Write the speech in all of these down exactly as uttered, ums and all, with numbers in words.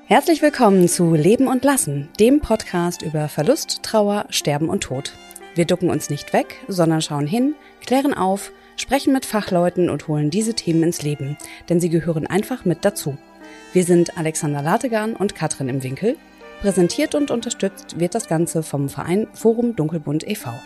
Herzlich willkommen zu Leben und Lassen, dem Podcast über Verlust, Trauer, Sterben und Tod. Wir ducken uns nicht weg, sondern schauen hin, klären auf, sprechen mit Fachleuten und holen diese Themen ins Leben, denn sie gehören einfach mit dazu. Wir sind Alexander Lategan und Katrin im Winkel. Präsentiert und unterstützt wird das Ganze vom Verein Forum Dunkelbunt e V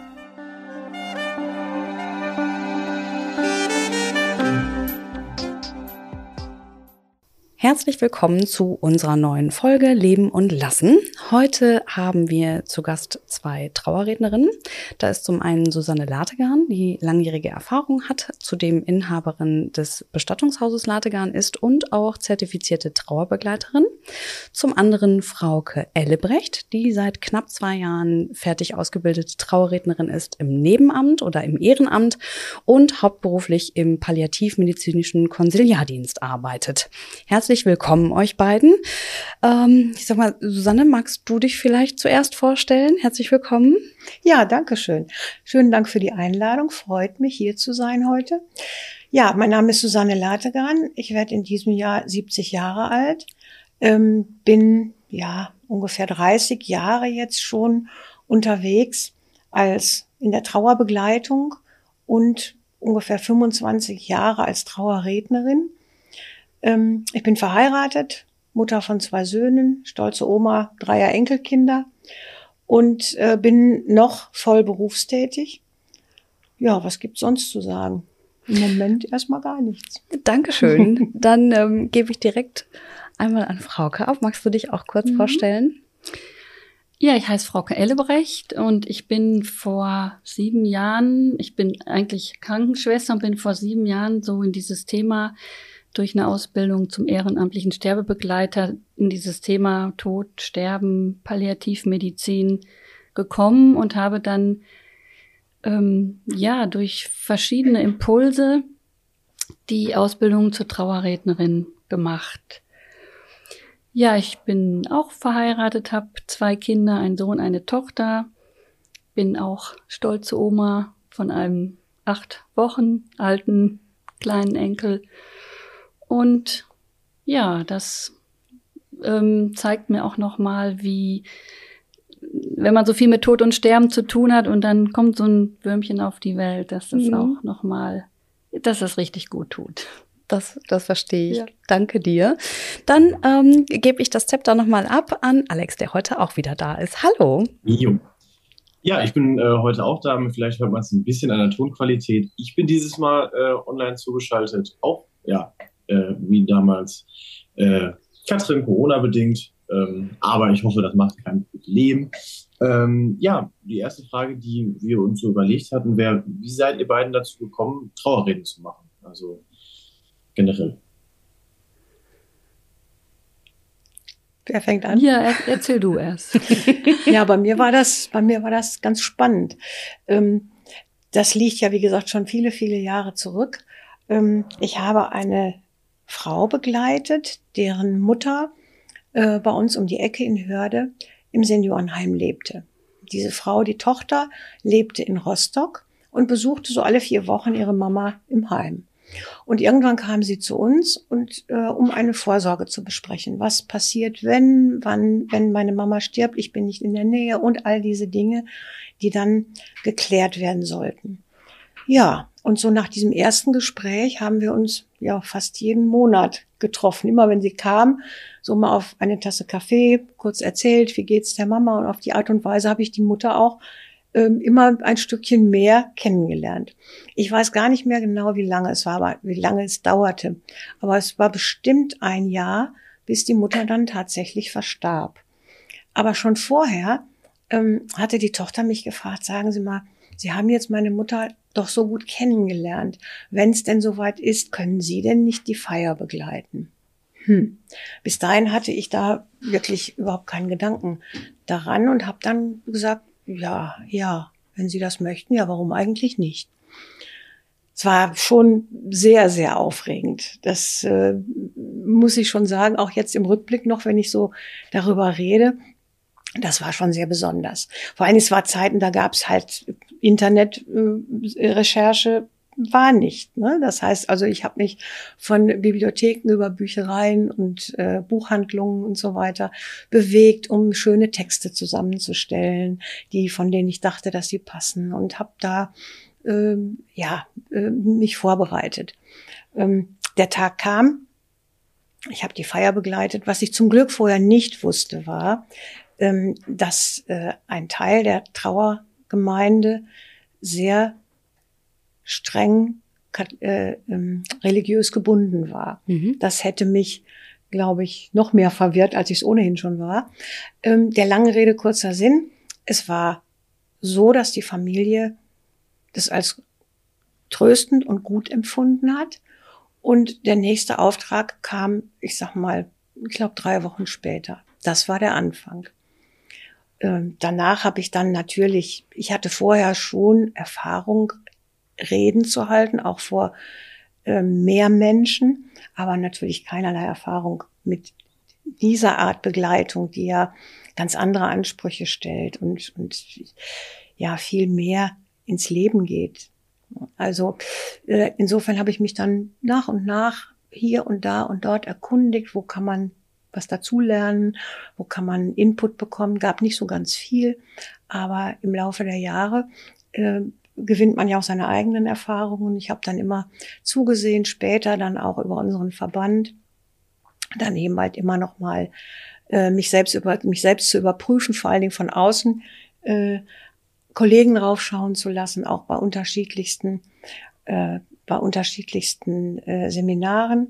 Herzlich willkommen zu unserer neuen Folge Leben und Lassen. Heute haben wir zu Gast zwei Trauerrednerinnen. Da ist zum einen Susanne Lategan, die langjährige Erfahrung hat, zudem Inhaberin des Bestattungshauses Lategan ist und auch zertifizierte Trauerbegleiterin. Zum anderen Frauke Ellebrecht, die seit knapp zwei Jahren fertig ausgebildete Trauerrednerin ist im Nebenamt oder im Ehrenamt und hauptberuflich im palliativmedizinischen Konsiliardienst arbeitet. Herzlich willkommen euch beiden. Ähm, ich sag mal, Susanne, magst du dich vielleicht zuerst vorstellen? Herzlich willkommen. Ja, danke schön. Schönen Dank für die Einladung. Freut mich, hier zu sein heute. Ja, mein Name ist Susanne Lategan. Ich werde in diesem Jahr siebzig Jahre alt. Ähm, bin ja ungefähr dreißig Jahre jetzt schon unterwegs als in der Trauerbegleitung und ungefähr fünfundzwanzig Jahre als Trauerrednerin. Ich bin verheiratet, Mutter von zwei Söhnen, stolze Oma, dreier Enkelkinder und äh, bin noch voll berufstätig. Ja, was gibt's sonst zu sagen? Im Moment erstmal gar nichts. Dankeschön. Dann ähm, gebe ich direkt einmal an Frauke ab. Magst du dich auch kurz mhm. vorstellen? Ja, ich heiße Frauke Ellebrecht und ich bin vor sieben Jahren, ich bin eigentlich Krankenschwester und bin vor sieben Jahren so in dieses Thema durch eine Ausbildung zum ehrenamtlichen Sterbebegleiter in dieses Thema Tod, Sterben, Palliativmedizin gekommen und habe dann ähm, ja durch verschiedene Impulse die Ausbildung zur Trauerrednerin gemacht. Ja, ich bin auch verheiratet, habe zwei Kinder, einen Sohn, eine Tochter, bin auch stolze Oma von einem acht Wochen alten kleinen Enkel. Und ja, das ähm, zeigt mir auch nochmal, wie, wenn man so viel mit Tod und Sterben zu tun hat und dann kommt so ein Würmchen auf die Welt, dass das mhm. auch nochmal, dass das richtig gut tut. Das, das verstehe ich. Ja. Danke dir. Dann ähm, gebe ich das Zepter nochmal ab an Alex, der heute auch wieder da ist. Hallo. Jo. Ja, ich bin äh, heute auch da. Vielleicht hört man es ein bisschen an der Tonqualität. Ich bin dieses Mal äh, online zugeschaltet. Auch, ja, äh, wie damals äh, Katrin, Corona-bedingt. Ähm, aber ich hoffe, das macht kein Problem. Ähm, ja, die erste Frage, die wir uns so überlegt hatten, wäre, wie seid ihr beiden dazu gekommen, Trauerreden zu machen? Also generell. Wer fängt an? Ja, er, erzähl du erst. Ja, bei mir war das, bei mir war das ganz spannend. Ähm, das liegt ja, wie gesagt, schon viele, viele Jahre zurück. Ähm, ich habe eine Frau begleitet, deren Mutter äh, bei uns um die Ecke in Hörde im Seniorenheim lebte. Diese Frau, die Tochter, lebte in Rostock und besuchte so alle vier Wochen ihre Mama im Heim. Und irgendwann kam sie zu uns, und äh, um eine Vorsorge zu besprechen. Was passiert, wenn, wann, wenn meine Mama stirbt, ich bin nicht in der Nähe und all diese Dinge, die dann geklärt werden sollten. Ja, und so nach diesem ersten Gespräch haben wir uns ja fast jeden Monat getroffen. Immer wenn sie kam, so mal auf eine Tasse Kaffee, kurz erzählt, wie geht's der Mama, und auf die Art und Weise habe ich die Mutter auch immer ein Stückchen mehr kennengelernt. Ich weiß gar nicht mehr genau, wie lange es war, wie lange es dauerte. Aber es war bestimmt ein Jahr, bis die Mutter dann tatsächlich verstarb. Aber schon vorher ähm, hatte die Tochter mich gefragt, sagen Sie mal, Sie haben jetzt meine Mutter doch so gut kennengelernt. Wenn es denn soweit ist, können Sie denn nicht die Feier begleiten? Hm. Bis dahin hatte ich da wirklich überhaupt keinen Gedanken daran und habe dann gesagt, ja, ja, wenn Sie das möchten, ja, warum eigentlich nicht? Es war schon sehr, sehr aufregend. Das äh, muss ich schon sagen, auch jetzt im Rückblick noch, wenn ich so darüber rede. Das war schon sehr besonders. Vor allem, es war Zeiten, da gab es halt Internetrecherche war nicht. Ne? Das heißt also, ich habe mich von Bibliotheken über Büchereien und äh, Buchhandlungen und so weiter bewegt, um schöne Texte zusammenzustellen, die von denen ich dachte, dass sie passen, und habe da ähm, ja äh, mich vorbereitet. Ähm, der Tag kam, ich habe die Feier begleitet. Was ich zum Glück vorher nicht wusste, war, ähm, dass äh, ein Teil der Trauergemeinde sehr streng äh, ähm, religiös gebunden war. Mhm. Das hätte mich, glaube ich, noch mehr verwirrt, als ich es ohnehin schon war. Ähm, der lange Rede, kurzer Sinn. Es war so, dass die Familie das als tröstend und gut empfunden hat. Und der nächste Auftrag kam, ich sag mal, ich glaube drei Wochen später. Das war der Anfang. Ähm, danach habe ich dann natürlich, ich hatte vorher schon Erfahrung, Reden zu halten, auch vor äh, mehr Menschen, aber natürlich keinerlei Erfahrung mit dieser Art Begleitung, die ja ganz andere Ansprüche stellt und, und ja viel mehr ins Leben geht. Also äh, insofern habe ich mich dann nach und nach hier und da und dort erkundigt, wo kann man was dazulernen, wo kann man Input bekommen, gab nicht so ganz viel, aber im Laufe der Jahre äh, gewinnt man ja auch seine eigenen Erfahrungen. Ich habe dann immer zugesehen, später dann auch über unseren Verband, dann eben halt immer noch mal äh, mich selbst über mich selbst zu überprüfen, vor allen Dingen von außen äh, Kollegen raufschauen zu lassen, auch bei unterschiedlichsten äh, bei unterschiedlichsten äh, Seminaren.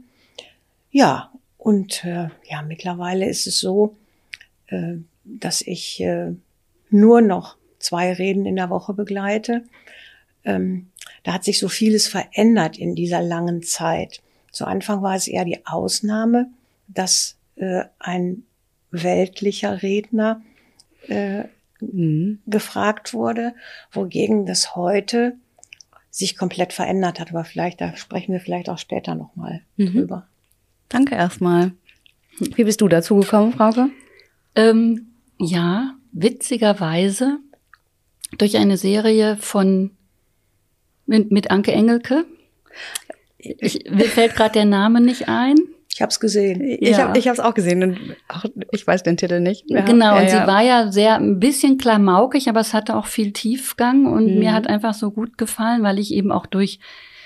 Ja, und äh, ja, mittlerweile ist es so, äh, dass ich äh, nur noch zwei Reden in der Woche begleite. Ähm, da hat sich so vieles verändert in dieser langen Zeit. Zu Anfang war es eher die Ausnahme, dass äh, ein weltlicher Redner äh, mhm. gefragt wurde, wogegen das heute sich komplett verändert hat. Aber vielleicht, da sprechen wir vielleicht auch später nochmal mhm. drüber. Danke erstmal. Wie bist du dazu gekommen, Frauke? Ähm, ja, witzigerweise durch eine Serie von mit, mit Anke Engelke. Ich, mir fällt gerade der Name nicht ein. Ich habe es gesehen. Ich ja. habe ich habe es auch gesehen und auch, ich weiß den Titel nicht. Ja, genau, ja, und ja. sie war ja sehr ein bisschen klamaukig, aber es hatte auch viel Tiefgang und mhm. mir hat einfach so gut gefallen, weil ich eben auch durch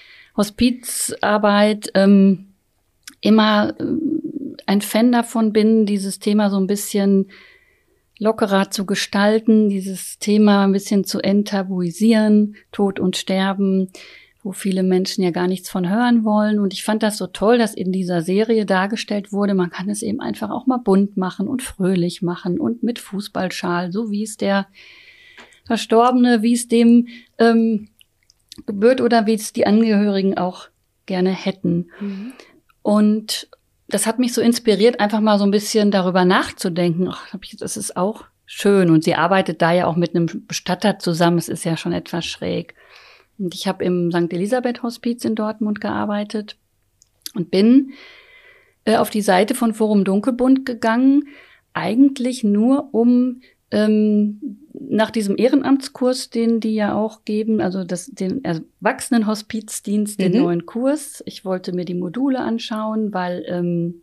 Hospizarbeit ähm, immer äh, ein Fan davon bin, dieses Thema so ein bisschen lockerer zu gestalten, dieses Thema ein bisschen zu enttabuisieren, Tod und Sterben, wo viele Menschen ja gar nichts von hören wollen. Und ich fand das so toll, dass in dieser Serie dargestellt wurde, man kann es eben einfach auch mal bunt machen und fröhlich machen und mit Fußballschal, so wie es der Verstorbene, wie es dem ähm, gebührt oder wie es die Angehörigen auch gerne hätten. Mhm. Und das hat mich so inspiriert, einfach mal so ein bisschen darüber nachzudenken. Ach, das ist auch schön. Und sie arbeitet da ja auch mit einem Bestatter zusammen. Es ist ja schon etwas schräg. Und ich habe im Sankt Elisabeth Hospiz in Dortmund gearbeitet und bin äh, auf die Seite von Forum Dunkelbund gegangen, eigentlich nur um ähm, nach diesem Ehrenamtskurs, den die ja auch geben, also das, den Erwachsenenhospizdienst, den mhm. neuen Kurs. Ich wollte mir die Module anschauen, weil ähm,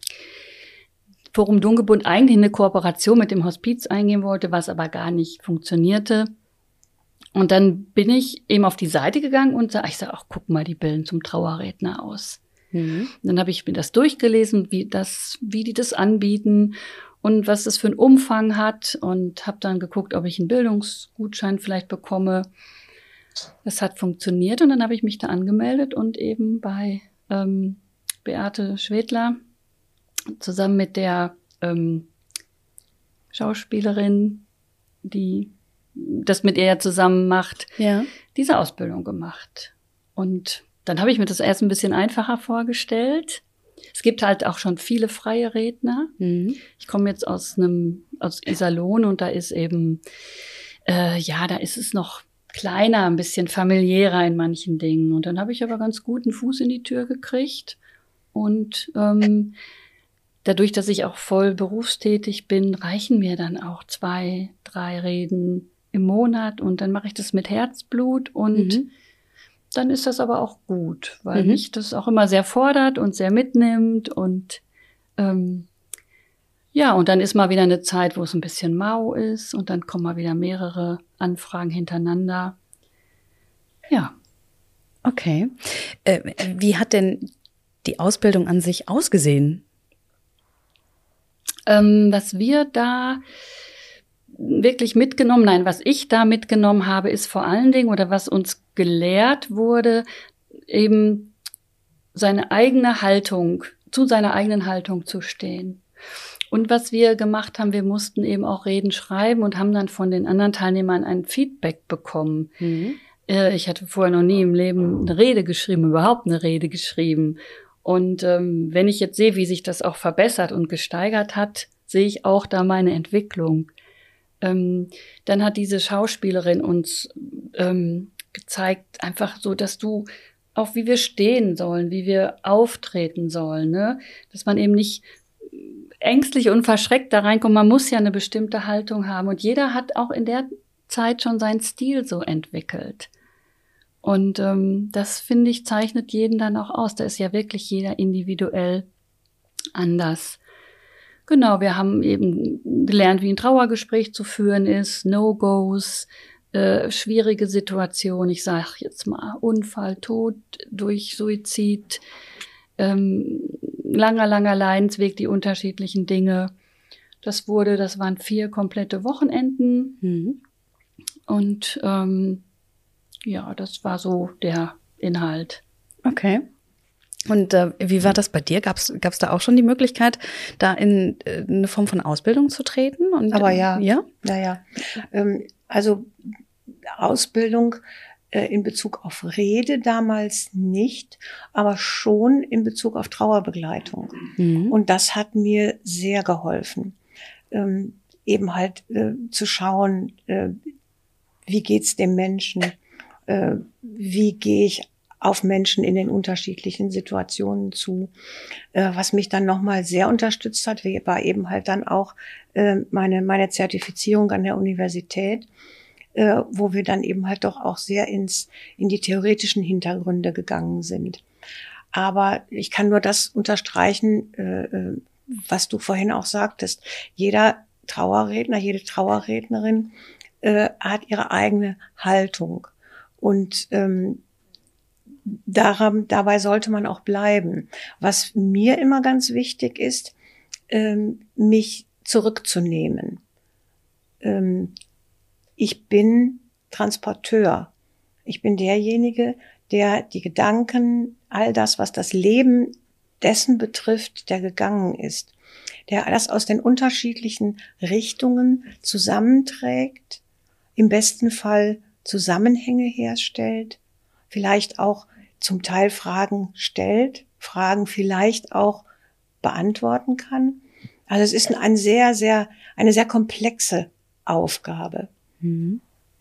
Forum Dunkelbund eigentlich eine Kooperation mit dem Hospiz eingehen wollte, was aber gar nicht funktionierte. Und dann bin ich eben auf die Seite gegangen und sag, ich sage, ach, guck mal, die bilden zum Trauerredner aus. Mhm. Dann habe ich mir das durchgelesen, wie das, wie die das anbieten und was das für einen Umfang hat und habe dann geguckt, ob ich einen Bildungsgutschein vielleicht bekomme. Das hat funktioniert und dann habe ich mich da angemeldet und eben bei ähm, Beate Schwedler zusammen mit der ähm, Schauspielerin, die das mit ihr ja zusammen macht, ja. diese Ausbildung gemacht. Und dann habe ich mir das erst ein bisschen einfacher vorgestellt. Es gibt halt auch schon viele freie Redner. Mhm. Ich komme jetzt aus einem aus Iserlohn und da ist eben, äh, ja, da ist es noch kleiner, ein bisschen familiärer in manchen Dingen. Und dann habe ich aber ganz gut einen Fuß in die Tür gekriegt. Und ähm, dadurch, dass ich auch voll berufstätig bin, reichen mir dann auch zwei, drei Reden im Monat. Und dann mache ich das mit Herzblut und mhm. dann ist das aber auch gut, weil Mhm. mich das auch immer sehr fordert und sehr mitnimmt und ähm, ja, und dann ist mal wieder eine Zeit, wo es ein bisschen mau ist und dann kommen mal wieder mehrere Anfragen hintereinander. Ja. Okay. Äh, wie hat denn die Ausbildung an sich ausgesehen? Ähm, was wir da wirklich mitgenommen, nein, was ich da mitgenommen habe, ist vor allen Dingen, oder was uns gelehrt wurde, eben seine eigene Haltung, zu seiner eigenen Haltung zu stehen. Und was wir gemacht haben, wir mussten eben auch Reden schreiben und haben dann von den anderen Teilnehmern ein Feedback bekommen. Mhm. Äh, ich hatte vorher noch nie im Leben eine Rede geschrieben, überhaupt eine Rede geschrieben. Und ähm, wenn ich jetzt sehe, wie sich das auch verbessert und gesteigert hat, sehe ich auch da meine Entwicklung. Ähm, dann hat diese Schauspielerin uns ähm, gezeigt, einfach so, dass du auch, wie wir stehen sollen, wie wir auftreten sollen, ne? Dass man eben nicht ängstlich und verschreckt da reinkommt. Man muss ja eine bestimmte Haltung haben. Und jeder hat auch in der Zeit schon seinen Stil so entwickelt. Und ähm, das, finde ich, zeichnet jeden dann auch aus. Da ist ja wirklich jeder individuell anders. Genau, wir haben eben gelernt, wie ein Trauergespräch zu führen ist, No-Gos, äh, schwierige Situationen, ich sage jetzt mal Unfall, Tod durch Suizid, ähm, langer, langer Leidensweg, die unterschiedlichen Dinge. Das wurde, das waren vier komplette Wochenenden. Mhm. Und ähm, ja, das war so der Inhalt. Okay. Und äh, wie war das bei dir? Gab es da auch schon die Möglichkeit, da in äh, eine Form von Ausbildung zu treten? Und, Aber ja, ja, ja, ja. Ähm, also Ausbildung äh, in Bezug auf Rede damals nicht, aber schon in Bezug auf Trauerbegleitung. Mhm. Und das hat mir sehr geholfen, ähm, eben halt äh, zu schauen, äh, wie geht's dem Menschen, äh, wie gehe ich auf Menschen in den unterschiedlichen Situationen zu. Äh, was mich dann nochmal sehr unterstützt hat, war eben halt dann auch äh, meine, meine Zertifizierung an der Universität, äh, wo wir dann eben halt doch auch sehr ins, in die theoretischen Hintergründe gegangen sind. Aber ich kann nur das unterstreichen, äh, was du vorhin auch sagtest. Jeder Trauerredner, jede Trauerrednerin äh, hat ihre eigene Haltung. Und ähm, daran, dabei sollte man auch bleiben. Was mir immer ganz wichtig ist, ähm, mich zurückzunehmen. Ähm, ich bin Transporteur. Ich bin derjenige, der die Gedanken, all das, was das Leben dessen betrifft, der gegangen ist, der alles aus den unterschiedlichen Richtungen zusammenträgt, im besten Fall Zusammenhänge herstellt, vielleicht auch zum Teil Fragen stellt, Fragen vielleicht auch beantworten kann. Also es ist ein sehr, sehr, eine sehr komplexe Aufgabe. Mhm.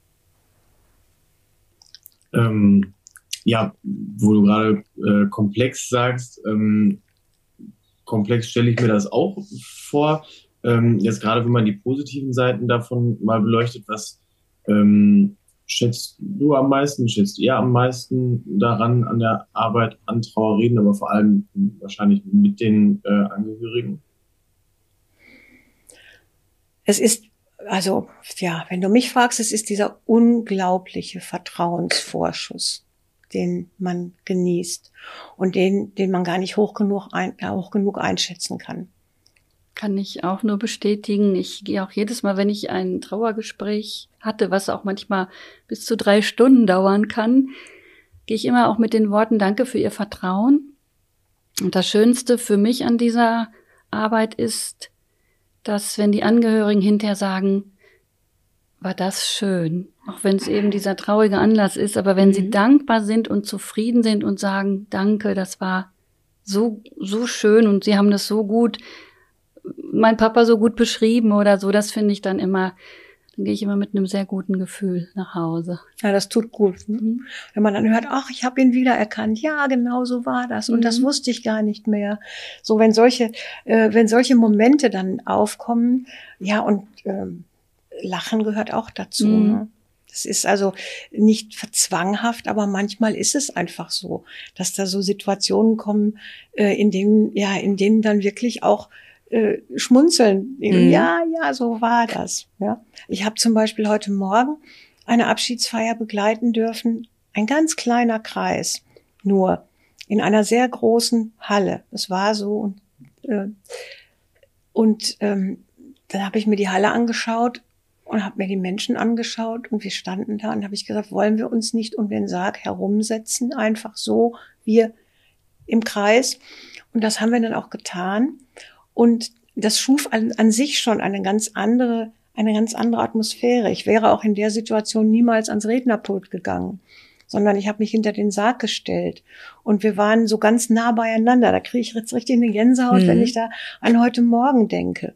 Ähm, ja, wo du gerade äh, komplex sagst, ähm, komplex stelle ich mir das auch vor. Ähm, jetzt gerade, wenn man die positiven Seiten davon mal beleuchtet, was ähm, schätzt du am meisten, schätzt ihr am meisten daran an der Arbeit an Trauerreden, aber vor allem wahrscheinlich mit den äh, Angehörigen? Es ist, also, ja, wenn du mich fragst, es ist dieser unglaubliche Vertrauensvorschuss, den man genießt und den, den man gar nicht hoch genug, ein, hoch genug einschätzen kann. Kann ich auch nur bestätigen. Ich gehe auch jedes Mal, wenn ich ein Trauergespräch hatte, was auch manchmal bis zu drei Stunden dauern kann, gehe ich immer auch mit den Worten Danke für Ihr Vertrauen. Und das Schönste für mich an dieser Arbeit ist, dass wenn die Angehörigen hinterher sagen, war das schön, auch wenn es eben dieser traurige Anlass ist, aber wenn mhm. sie dankbar sind und zufrieden sind und sagen, danke, das war so, so schön und sie haben das so gut, mein Papa so gut beschrieben oder so, das finde ich dann immer, dann gehe ich immer mit einem sehr guten Gefühl nach Hause. Ja, das tut gut. Ne? Mhm. Wenn man dann hört, ach, ich habe ihn wiedererkannt, ja, genau so war das und mhm. das wusste ich gar nicht mehr. So, wenn solche, äh, wenn solche Momente dann aufkommen, ja, und ähm, Lachen gehört auch dazu. Mhm. Ne? Das ist also nicht zwanghaft, aber manchmal ist es einfach so, dass da so Situationen kommen, äh, in denen, ja, in denen dann wirklich auch äh, schmunzeln. Mhm. Ja, ja, so war das. Ja. Ich habe zum Beispiel heute Morgen eine Abschiedsfeier begleiten dürfen, ein ganz kleiner Kreis, nur in einer sehr großen Halle. Es war so und, äh, und ähm, dann habe ich mir die Halle angeschaut und habe mir die Menschen angeschaut und wir standen da und habe ich gesagt, wollen wir uns nicht um den Sarg herumsetzen, einfach so, wir im Kreis. Und das haben wir dann auch getan. Und das schuf an, an sich schon eine ganz andere, eine ganz andere Atmosphäre. Ich wäre auch in der Situation niemals ans Rednerpult gegangen, sondern ich habe mich hinter den Sarg gestellt. Und wir waren so ganz nah beieinander. Da kriege ich jetzt richtig eine Gänsehaut, mhm. wenn ich da an heute Morgen denke.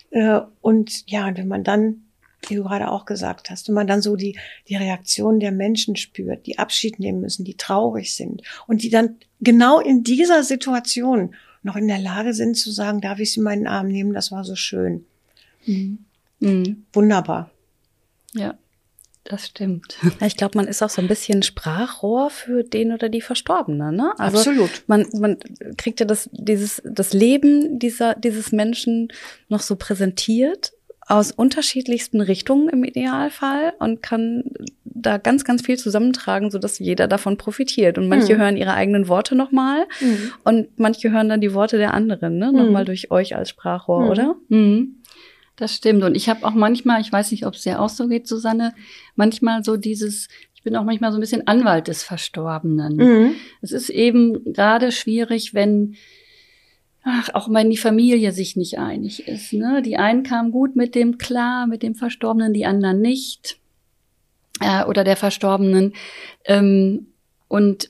Und ja, wenn man dann, wie du gerade auch gesagt hast, wenn man dann so die, die Reaktion der Menschen spürt, die Abschied nehmen müssen, die traurig sind und die dann genau in dieser Situation noch in der Lage sind zu sagen, darf ich sie in meinen Arm nehmen, das war so schön. Mhm. Mhm. Wunderbar. Ja, das stimmt. Ich glaube, man ist auch so ein bisschen Sprachrohr für den oder die Verstorbene, ne? Also absolut. Man, man kriegt ja das, dieses, das Leben dieser, dieses Menschen noch so präsentiert aus unterschiedlichsten Richtungen im Idealfall und kann da ganz, ganz viel zusammentragen, sodass jeder davon profitiert. Und manche mhm. hören ihre eigenen Worte nochmal mhm. und manche hören dann die Worte der anderen, ne? Nochmal mhm. durch euch als Sprachrohr, mhm. oder? Mhm. Das stimmt. Und ich habe auch manchmal, ich weiß nicht, ob es dir auch so geht, Susanne, manchmal so dieses, ich bin auch manchmal so ein bisschen Anwalt des Verstorbenen. Mhm. Es ist eben gerade schwierig, wenn, ach, auch wenn die Familie sich nicht einig ist. Ne? Die einen kamen gut mit dem klar, mit dem Verstorbenen, die anderen nicht. Äh, oder der Verstorbenen. Ähm, und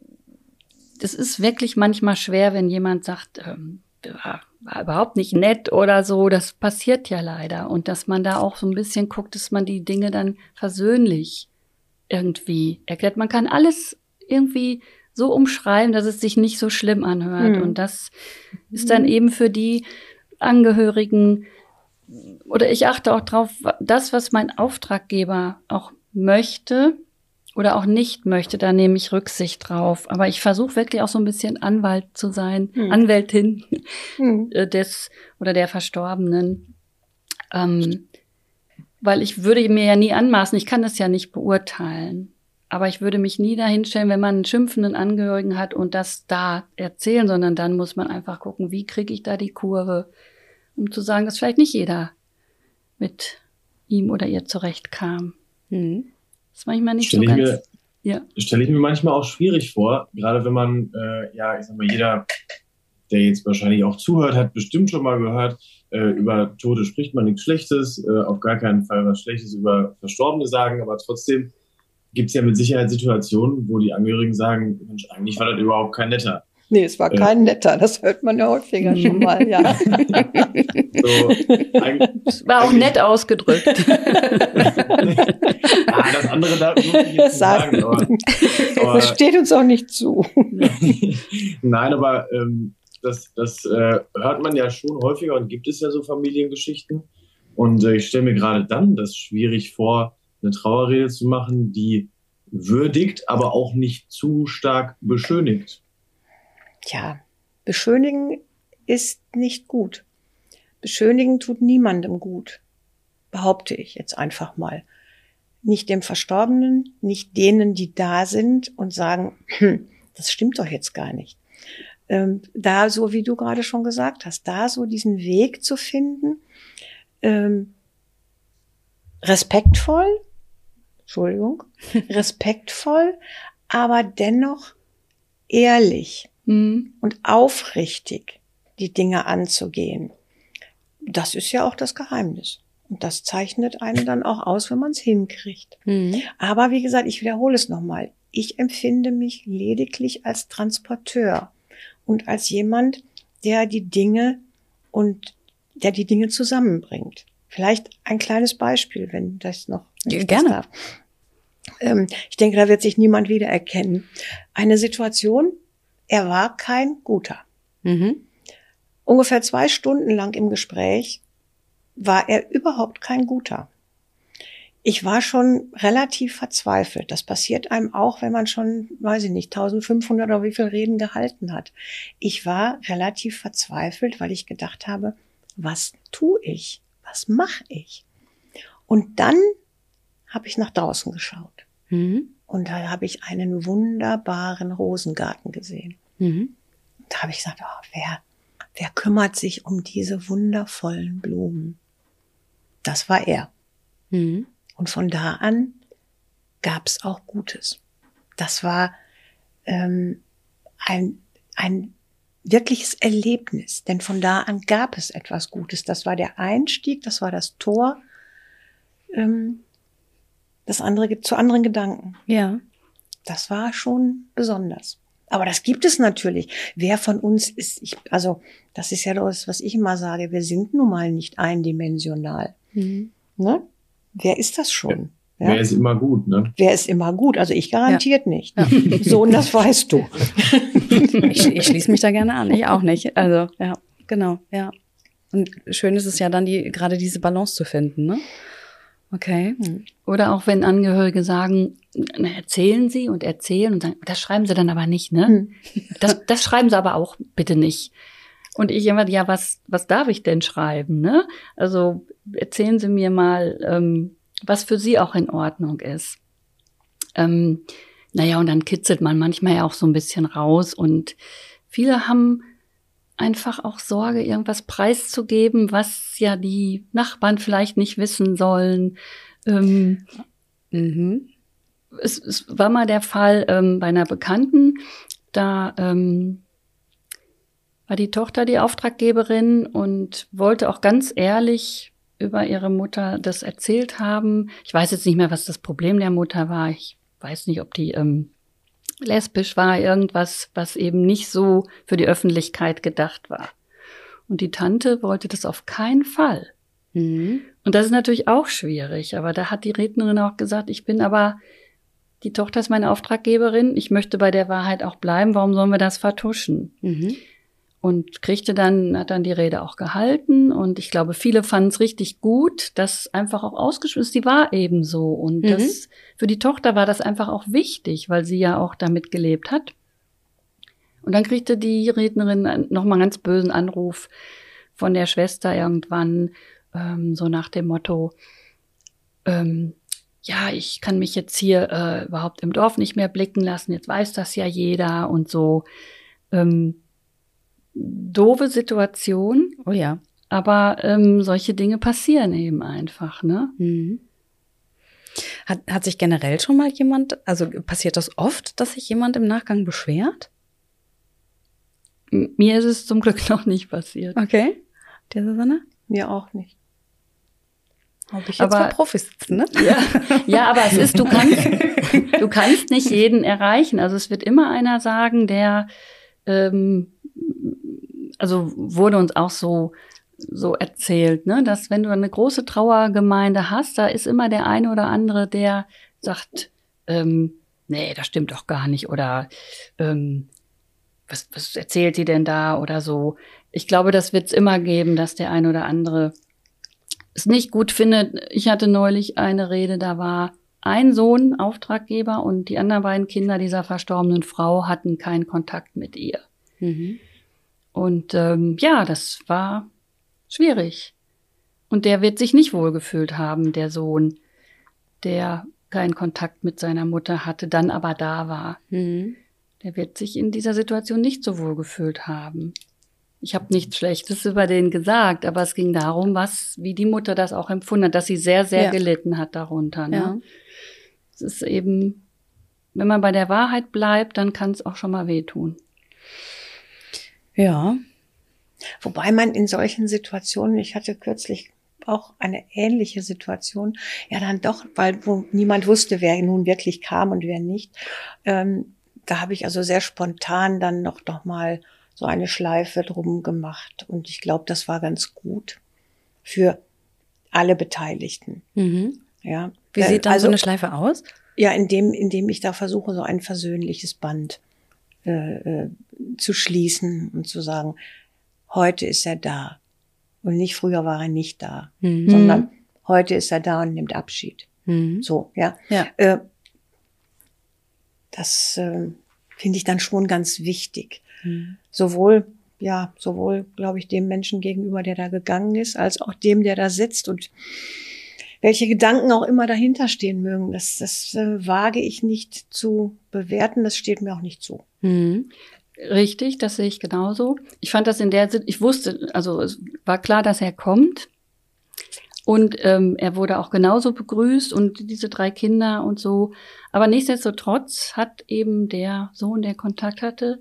das ist wirklich manchmal schwer, wenn jemand sagt, ähm, war, war überhaupt nicht nett oder so. Das passiert ja leider. Und dass man da auch so ein bisschen guckt, dass man die Dinge dann versöhnlich irgendwie erklärt. Man kann alles irgendwie so umschreiben, dass es sich nicht so schlimm anhört. Mhm. Und das ist dann eben für die Angehörigen, oder ich achte auch drauf, das, was mein Auftraggeber auch möchte oder auch nicht möchte, da nehme ich Rücksicht drauf. Aber ich versuche wirklich auch so ein bisschen Anwalt zu sein, mhm. Anwältin mhm. des oder der Verstorbenen. Ähm, weil ich würde mir ja nie anmaßen, ich kann das ja nicht beurteilen. Aber ich würde mich nie dahinstellen, wenn man einen schimpfenden Angehörigen hat und das da erzählen, sondern dann muss man einfach gucken, wie kriege ich da die Kurve, um zu sagen, dass vielleicht nicht jeder mit ihm oder ihr zurechtkam. Mhm. Das ist manchmal nicht stell so ganz... Mir, ja. Stelle ich mir manchmal auch schwierig vor, gerade wenn man, äh, ja, ich sag mal, jeder, der jetzt wahrscheinlich auch zuhört, hat bestimmt schon mal gehört, äh, über Tote spricht man nichts Schlechtes, äh, auf gar keinen Fall was Schlechtes über Verstorbene sagen, aber trotzdem gibt es ja mit Sicherheit Situationen, wo die Angehörigen sagen, Mensch, eigentlich war das überhaupt kein Netter. Nee, es war kein Netter, das hört man ja häufiger schon mal, ja. So, es war auch nett ausgedrückt. Ja, das andere da muss ich jetzt sagen. Aber, aber das steht uns auch nicht zu. Nein, aber ähm, das, das äh, hört man ja schon häufiger und gibt es ja so Familiengeschichten. Und äh, ich stelle mir gerade dann das schwierig vor, eine Trauerrede zu machen, die würdigt, aber auch nicht zu stark beschönigt. Tja, beschönigen ist nicht gut. Beschönigen tut niemandem gut, behaupte ich jetzt einfach mal. Nicht dem Verstorbenen, nicht denen, die da sind und sagen, hm, das stimmt doch jetzt gar nicht. Ähm, da, so wie du gerade schon gesagt hast, da so diesen Weg zu finden, ähm, respektvoll, Entschuldigung, respektvoll, aber dennoch ehrlich mhm. und aufrichtig die Dinge anzugehen. Das ist ja auch das Geheimnis. Und das zeichnet einen dann auch aus, wenn man es hinkriegt. Mhm. Aber wie gesagt, ich wiederhole es nochmal. Ich empfinde mich lediglich als Transporteur und als jemand, der die Dinge und der die Dinge zusammenbringt. Vielleicht ein kleines Beispiel, wenn das noch ja, gerne. Darf. Ähm, ich denke, da wird sich niemand wiedererkennen. Eine Situation, er war kein Guter. Mhm. Ungefähr zwei Stunden lang im Gespräch war er überhaupt kein Guter. ich war schon relativ verzweifelt. Das passiert einem auch, wenn man schon, weiß ich nicht, eintausendfünfhundert oder wie viel Reden gehalten hat. Ich war relativ verzweifelt, weil ich gedacht habe, was tue ich? Was mache ich? Und dann habe ich nach draußen geschaut. Mhm. Und da habe ich einen wunderbaren Rosengarten gesehen. Mhm. Da habe ich gesagt, oh, wer, wer kümmert sich um diese wundervollen Blumen? Das war er. Mhm. Und von da an gab es auch Gutes. Das war ähm, ein, ein wirkliches Erlebnis, denn von da an gab es etwas Gutes. Das war der Einstieg, das war das Tor, ähm, das andere zu anderen Gedanken. Ja. Das war schon besonders. Aber das gibt es natürlich. Wer von uns ist, ich, also das ist ja das, was ich immer sage, wir sind nun mal nicht eindimensional. Mhm. Ne? Wer ist das schon? Ja? Wer ist immer gut, ne? Wer ist immer gut? Also ich garantiert Ja. nicht. Ja. So, und das weißt du. Ich, ich schließe mich da gerne an. Ich auch nicht. Also, ja, genau, ja. Und schön ist es ja dann, die, gerade diese Balance zu finden, ne? Okay. Oder auch wenn Angehörige sagen, na, erzählen Sie und erzählen und sagen, das schreiben Sie dann aber nicht, ne? Hm. Das, das schreiben Sie aber auch bitte nicht. Und ich immer, ja, was, was darf ich denn schreiben, ne? Also erzählen Sie mir mal, ähm, was für Sie auch in Ordnung ist. Ähm, naja, und dann kitzelt man manchmal ja auch so ein bisschen raus und viele haben einfach auch Sorge, irgendwas preiszugeben, was ja die Nachbarn vielleicht nicht wissen sollen. Ähm, Mhm. es, es war mal der Fall ähm, bei einer Bekannten, da ähm, war die Tochter die Auftraggeberin und wollte auch ganz ehrlich über ihre Mutter das erzählt haben. Ich weiß jetzt nicht mehr, was das Problem der Mutter war. Ich weiß nicht, ob die ähm, lesbisch war, irgendwas, was eben nicht so für die Öffentlichkeit gedacht war. Und die Tante wollte das auf keinen Fall. Mhm. Und das ist natürlich auch schwierig, aber da hat die Rednerin auch gesagt, ich bin aber, die Tochter ist meine Auftraggeberin, ich möchte bei der Wahrheit auch bleiben, warum sollen wir das vertuschen? Mhm. Und kriegte dann, hat dann die Rede auch gehalten und ich glaube, viele fanden es richtig gut, dass einfach auch ausgesprochen ist, die war eben so. Und Mhm. das, für die Tochter war das einfach auch wichtig, weil sie ja auch damit gelebt hat. Und dann kriegte die Rednerin nochmal einen ganz bösen Anruf von der Schwester irgendwann, ähm, so nach dem Motto, ähm, ja, ich kann mich jetzt hier äh, überhaupt im Dorf nicht mehr blicken lassen, jetzt weiß das ja jeder und so. Ähm, doofe Situation, Oh ja. aber ähm, solche Dinge passieren eben einfach, ne? Mhm. Hat, hat sich generell schon mal jemand, also passiert das oft, dass sich jemand im Nachgang beschwert? M- Mir ist es zum Glück noch nicht passiert. Okay. Der Susanne? Mir auch nicht. Habe ich jetzt Aber- vor Profis sitzen, ne? Ja, ja, aber es ist, du kannst, du kannst nicht jeden erreichen. Also es wird immer einer sagen, der, ähm, also wurde uns auch so so erzählt, ne, dass wenn du eine große Trauergemeinde hast, da ist immer der eine oder andere, der sagt, ähm, nee, das stimmt doch gar nicht oder ähm, was, was erzählt die denn da oder so. Ich glaube, das wird es immer geben, dass der eine oder andere es nicht gut findet. Ich hatte neulich eine Rede, da war ein Sohn Auftraggeber und die anderen beiden Kinder dieser verstorbenen Frau hatten keinen Kontakt mit ihr. Mhm. Und ähm, ja, das war schwierig. Und der wird sich nicht wohlgefühlt haben, der Sohn, der keinen Kontakt mit seiner Mutter hatte, dann aber da war. Mhm. Der wird sich in dieser Situation nicht so wohlgefühlt haben. Ich habe nichts Schlechtes über den gesagt, aber es ging darum, was, wie die Mutter das auch empfunden hat, dass sie sehr, sehr Ja. gelitten hat darunter. Ne? Ja. Es ist eben, wenn man bei der Wahrheit bleibt, dann kann es auch schon mal wehtun. Ja. Wobei man in solchen Situationen, ich hatte kürzlich auch eine ähnliche Situation, ja dann doch, weil wo niemand wusste, wer nun wirklich kam und wer nicht, ähm, da habe ich also sehr spontan dann noch, noch mal so eine Schleife drum gemacht. Und ich glaube, das war ganz gut für alle Beteiligten. Mhm. Ja. Wie Äh, sieht dann also, so eine Schleife aus? Ja, indem, indem ich da versuche, so ein versöhnliches Band äh, äh, zu schließen und zu sagen, heute ist er da. Und nicht früher war er nicht da, Mhm. sondern heute ist er da und nimmt Abschied. Mhm. So, ja. ja. Äh, das äh, finde ich dann schon ganz wichtig. Mhm. Sowohl, ja, sowohl, glaube ich, dem Menschen gegenüber, der da gegangen ist, als auch dem, der da sitzt und welche Gedanken auch immer dahinter stehen mögen. Das, das äh, wage ich nicht zu bewerten. Das steht mir auch nicht zu. Mhm. Richtig, das sehe ich genauso. Ich fand das in der Situation, ich wusste, also es war klar, dass er kommt. Und ähm, er wurde auch genauso begrüßt und diese drei Kinder und so. Aber nichtsdestotrotz hat eben der Sohn, der Kontakt hatte,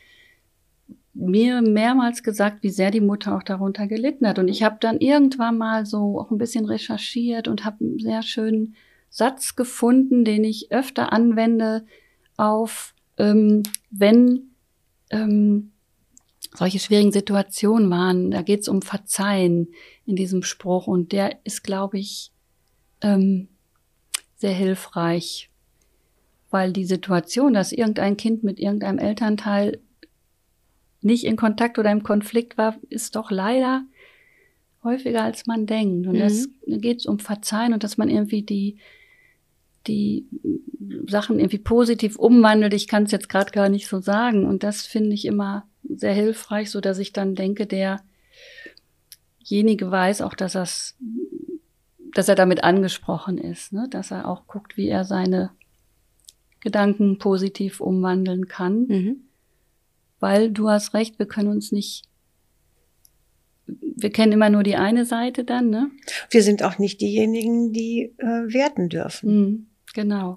mir mehrmals gesagt, wie sehr die Mutter auch darunter gelitten hat. Und ich habe dann irgendwann mal so auch ein bisschen recherchiert und habe einen sehr schönen Satz gefunden, den ich öfter anwende auf, ähm, wenn ähm, solche schwierigen Situationen waren. Da geht es um Verzeihen in diesem Spruch. Und der ist, glaube ich, ähm, sehr hilfreich, weil die Situation, dass irgendein Kind mit irgendeinem Elternteil nicht in Kontakt oder im Konflikt war, ist doch leider häufiger, als man denkt. Und mhm. das geht es um Verzeihen und dass man irgendwie die die Sachen irgendwie positiv umwandelt. Ich kann es jetzt gerade gar nicht so sagen. Und das finde ich immer sehr hilfreich, so dass ich dann denke, derjenige weiß auch, dass er's, dass er damit angesprochen ist, ne? Dass er auch guckt, wie er seine Gedanken positiv umwandeln kann. Mhm. Weil du hast recht, wir können uns nicht, wir kennen immer nur die eine Seite dann, ne? Wir sind auch nicht diejenigen, die äh, werten dürfen. Mhm, genau.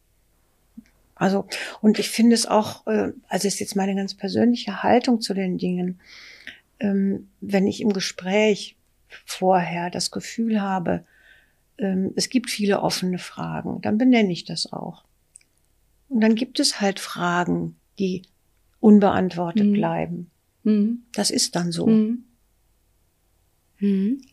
Also, und ich finde es auch, äh, also ist jetzt meine ganz persönliche Haltung zu den Dingen, ähm, wenn ich im Gespräch vorher das Gefühl habe, ähm, es gibt viele offene Fragen, dann benenne ich das auch. Und dann gibt es halt Fragen, die unbeantwortet mhm. bleiben. Mhm. Das ist dann so. Mhm. Mhm.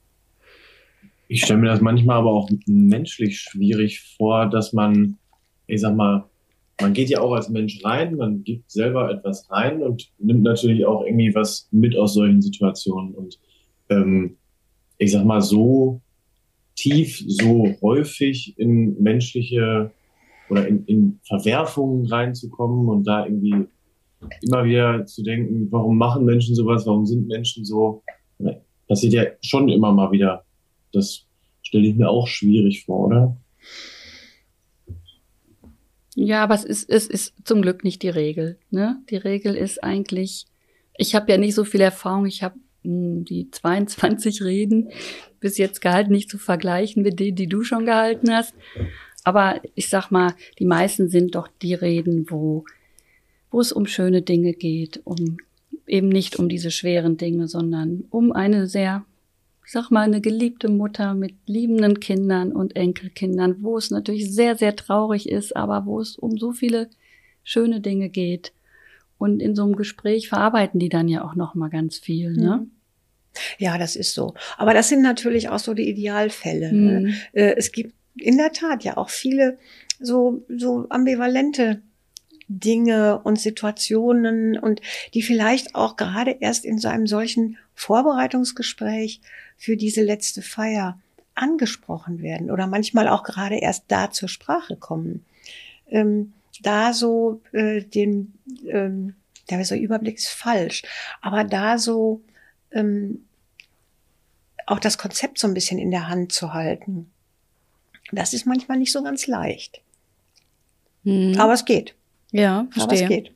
Ich stelle mir das manchmal aber auch menschlich schwierig vor, dass man, ich sag mal, man geht ja auch als Mensch rein, man gibt selber etwas rein und nimmt natürlich auch irgendwie was mit aus solchen Situationen. Und ähm, ich sag mal, so tief, so häufig in menschliche oder in, in Verwerfungen reinzukommen und da irgendwie immer wieder zu denken, warum machen Menschen sowas, warum sind Menschen so, passiert ja schon immer mal wieder. Das stelle ich mir auch schwierig vor, oder? Ja, aber es ist, es ist zum Glück nicht die Regel, ne? Die Regel ist eigentlich, ich habe ja nicht so viel Erfahrung, ich habe mh, die zweiundzwanzig Reden bis jetzt gehalten, nicht zu vergleichen mit denen, die du schon gehalten hast. Aber ich sag mal, die meisten sind doch die Reden, wo wo es um schöne Dinge geht, um eben nicht um diese schweren Dinge, sondern um eine sehr, ich sag mal, eine geliebte Mutter mit liebenden Kindern und Enkelkindern, wo es natürlich sehr, sehr traurig ist, aber wo es um so viele schöne Dinge geht. Und in so einem Gespräch verarbeiten die dann ja auch noch mal ganz viel, ne? Ja, das ist so. Aber das sind natürlich auch so die Idealfälle. Mhm. Ne? Es gibt in der Tat ja auch viele so, so ambivalente Dinge und Situationen und die vielleicht auch gerade erst in so einem solchen Vorbereitungsgespräch für diese letzte Feier angesprochen werden oder manchmal auch gerade erst da zur Sprache kommen. Ähm, da so äh, den, ähm, der so Überblick ist falsch, aber da so ähm, auch das Konzept so ein bisschen in der Hand zu halten, das ist manchmal nicht so ganz leicht. Mhm. Aber es geht. Ja, verstehe. Aber es geht.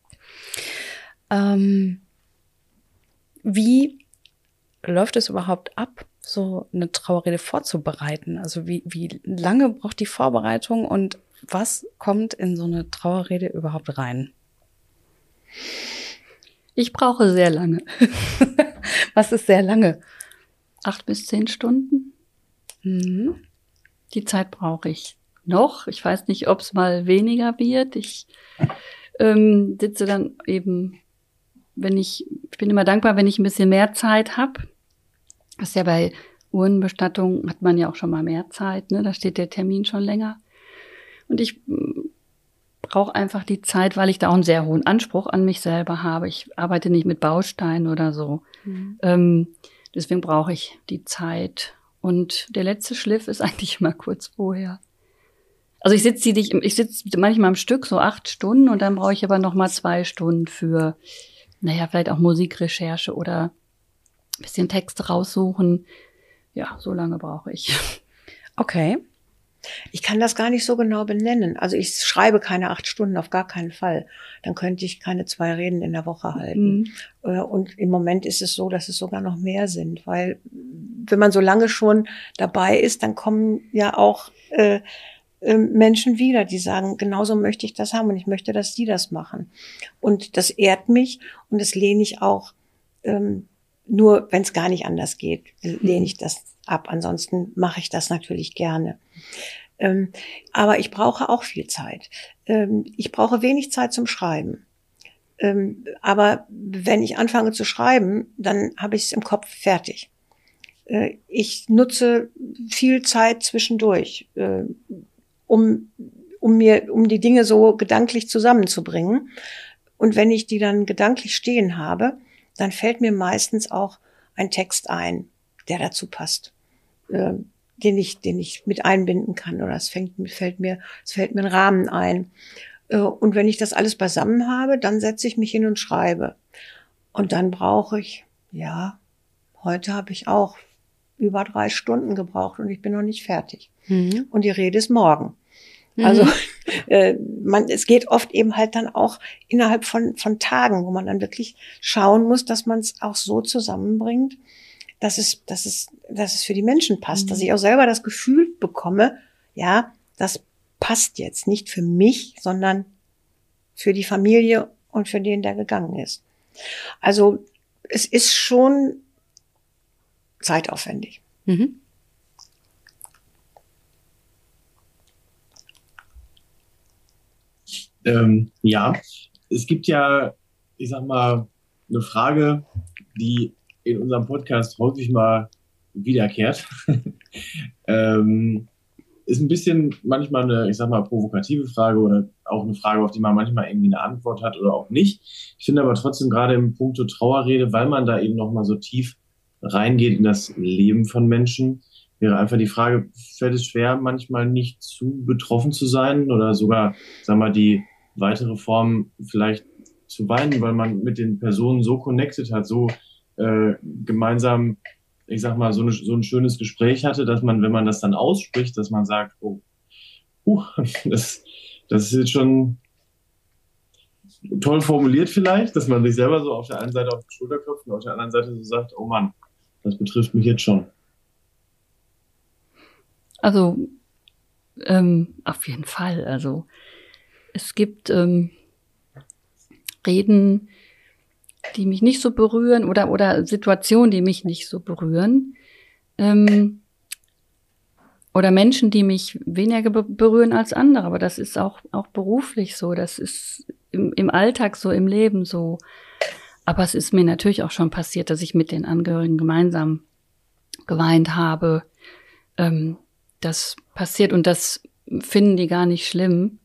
Ähm, wie läuft es überhaupt ab, so eine Trauerrede vorzubereiten? Also wie, wie lange braucht die Vorbereitung und was kommt in so eine Trauerrede überhaupt rein? Ich brauche sehr lange. Was ist sehr lange? Acht bis zehn Stunden. Mhm. Die Zeit brauche ich noch. Ich weiß nicht, ob es mal weniger wird. Ich ähm, sitze dann eben, wenn ich, ich bin immer dankbar, wenn ich ein bisschen mehr Zeit habe. Das ist ja bei Urnenbestattung, hat man ja auch schon mal mehr Zeit, ne? Da steht der Termin schon länger. Und ich brauche einfach die Zeit, weil ich da auch einen sehr hohen Anspruch an mich selber habe. Ich arbeite nicht mit Bausteinen oder so. Mhm. Ähm, deswegen brauche ich die Zeit. Und der letzte Schliff ist eigentlich immer kurz vorher. Also ich sitze die, ich sitze manchmal am Stück so acht Stunden und dann brauche ich aber noch mal zwei Stunden für, naja, vielleicht auch Musikrecherche oder ein bisschen Texte raussuchen. Ja, so lange brauche ich. Okay. Ich kann das gar nicht so genau benennen. Also ich schreibe keine acht Stunden, auf gar keinen Fall. Dann könnte ich keine zwei Reden in der Woche halten. Mhm. Und im Moment ist es so, dass es sogar noch mehr sind. Weil wenn man so lange schon dabei ist, dann kommen ja auch äh, äh, Menschen wieder, die sagen, genauso möchte ich das haben und ich möchte, dass die das machen. Und das ehrt mich und das lehne ich auch, ähm, nur wenn es gar nicht anders geht, lehne ich das ab. Ansonsten mache ich das natürlich gerne. Ähm, aber ich brauche auch viel Zeit. Ähm, ich brauche wenig Zeit zum Schreiben. Ähm, aber wenn ich anfange zu schreiben, dann habe ich es im Kopf fertig. Äh, ich nutze viel Zeit zwischendurch, äh, um, um mir, um die Dinge so gedanklich zusammenzubringen. Und wenn ich die dann gedanklich stehen habe, dann fällt mir meistens auch ein Text ein, der dazu passt. Äh, den ich, den ich mit einbinden kann, oder es fängt, fällt mir, es fällt mir ein Rahmen ein. Äh, und wenn ich das alles beisammen habe, dann setze ich mich hin und schreibe. Und dann brauche ich, ja, heute habe ich auch über drei Stunden gebraucht und ich bin noch nicht fertig. Mhm. Und die Rede ist morgen. Mhm. Also, äh, man, es geht oft eben halt dann auch innerhalb von, von Tagen, wo man dann wirklich schauen muss, dass man es auch so zusammenbringt, dass es, dass es, dass es für die Menschen passt, mhm. dass ich auch selber das Gefühl bekomme, ja, das passt jetzt nicht für mich, sondern für die Familie und für den, der gegangen ist. Also, es ist schon zeitaufwendig. Mhm. Ähm, ja, es gibt ja, ich sag mal, eine Frage, die in unserem Podcast häufig mal wiederkehrt. ähm, ist ein bisschen manchmal eine, ich sag mal, provokative Frage oder auch eine Frage, auf die man manchmal irgendwie eine Antwort hat oder auch nicht. Ich finde aber trotzdem gerade im Punkto Trauerrede, weil man da eben noch mal so tief reingeht in das Leben von Menschen, wäre einfach die Frage, fällt es schwer, manchmal nicht zu betroffen zu sein oder sogar, sagen wir mal, die weitere Form vielleicht zu weinen, weil man mit den Personen so connected hat, so äh, gemeinsam, ich sag mal, so, eine, so ein schönes Gespräch hatte, dass man, wenn man das dann ausspricht, dass man sagt, oh, uh, das, das ist jetzt schon toll formuliert vielleicht, dass man sich selber so auf der einen Seite auf die Schulter klopft und auf der anderen Seite so sagt, oh Mann, das betrifft mich jetzt schon. Also, ähm, auf jeden Fall. Also, es gibt ähm, Reden, die mich nicht so berühren oder oder Situationen, die mich nicht so berühren. Ähm, oder Menschen, die mich weniger be- berühren als andere. Aber das ist auch auch beruflich so. Das ist im, im Alltag so, im Leben so. Aber es ist mir natürlich auch schon passiert, dass ich mit den Angehörigen gemeinsam geweint habe. Ähm, das passiert und das finden die gar nicht schlimm.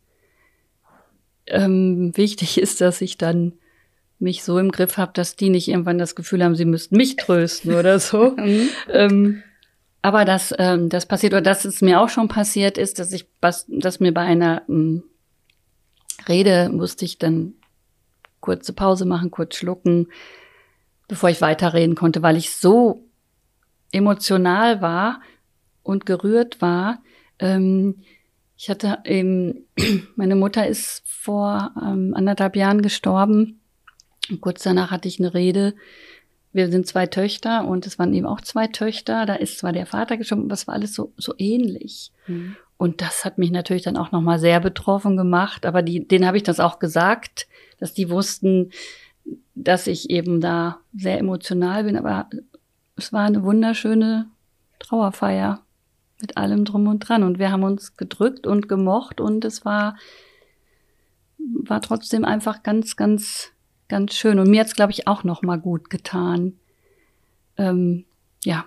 Ähm, wichtig ist, dass ich dann mich so im Griff habe, dass die nicht irgendwann das Gefühl haben, sie müssten mich trösten oder so. Mhm. ähm, aber das, ähm, das passiert, oder dass es mir auch schon passiert ist, dass ich, was, dass mir bei einer ähm, Rede musste ich dann kurze Pause machen, kurz schlucken, bevor ich weiterreden konnte, weil ich so emotional war und gerührt war. Ähm, ich hatte eben, meine Mutter ist vor ähm, anderthalb Jahren gestorben. Und kurz danach hatte ich eine Rede. Wir sind zwei Töchter und es waren eben auch zwei Töchter. Da ist zwar der Vater gestorben, aber es war alles so, so ähnlich. Mhm. Und das hat mich natürlich dann auch nochmal sehr betroffen gemacht. Aber die, denen habe ich das auch gesagt, dass die wussten, dass ich eben da sehr emotional bin. Aber es war eine wunderschöne Trauerfeier mit allem drum und dran. Und wir haben uns gedrückt und gemocht und es war, war trotzdem einfach ganz, ganz, ganz schön. Und mir hat's, glaube ich, auch noch mal gut getan. Ähm, ja.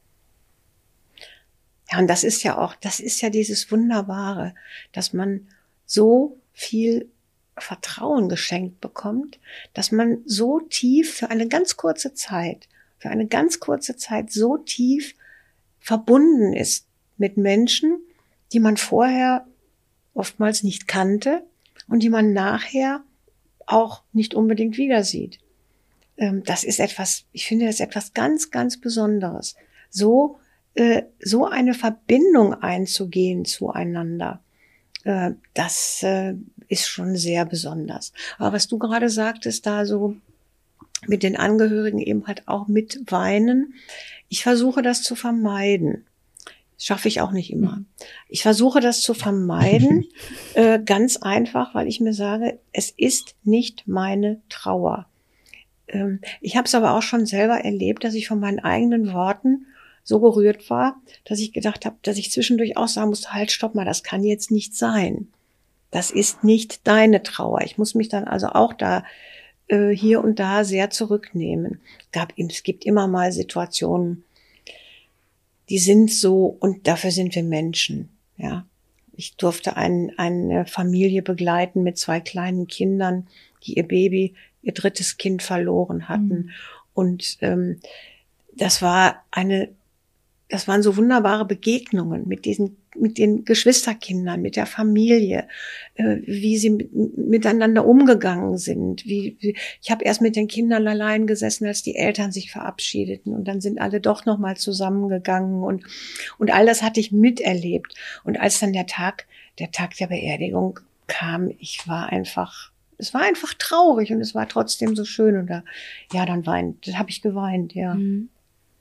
Ja, und das ist ja auch, das ist ja dieses Wunderbare, dass man so viel Vertrauen geschenkt bekommt, dass man so tief für eine ganz kurze Zeit, für eine ganz kurze Zeit so tief verbunden ist mit Menschen, die man vorher oftmals nicht kannte und die man nachher auch nicht unbedingt wieder sieht. Ähm, das ist etwas, ich finde das etwas ganz, ganz Besonderes. So, äh, so eine Verbindung einzugehen zueinander, äh, das äh, ist schon sehr besonders. Aber was du gerade sagtest, da so mit den Angehörigen eben halt auch mit weinen, ich versuche das zu vermeiden. Das schaffe ich auch nicht immer. Ich versuche das zu vermeiden, äh, ganz einfach, weil ich mir sage, es ist nicht meine Trauer. Ähm, ich habe es aber auch schon selber erlebt, dass ich von meinen eigenen Worten so gerührt war, dass ich gedacht habe, dass ich zwischendurch auch sagen musste, halt, stopp mal, das kann jetzt nicht sein. Das ist nicht deine Trauer. Ich muss mich dann also auch da äh, hier und da sehr zurücknehmen. Es gab, es gibt immer mal Situationen, die sind so, und dafür sind wir Menschen, ja. Ich durfte ein, eine Familie begleiten mit zwei kleinen Kindern, die ihr Baby, ihr drittes Kind verloren hatten. Mhm. Und ähm, das war eine, das waren so wunderbare Begegnungen mit diesen, mit den Geschwisterkindern, mit der Familie, äh, wie sie mit, miteinander umgegangen sind. Wie, wie ich habe erst mit den Kindern allein gesessen, als die Eltern sich verabschiedeten, und dann sind alle doch noch mal zusammengegangen, und und all das hatte ich miterlebt. Und als dann der Tag, der Tag der Beerdigung kam, ich war einfach, es war einfach traurig, und es war trotzdem so schön, und da, ja, dann weint, das habe ich geweint, ja. Mhm.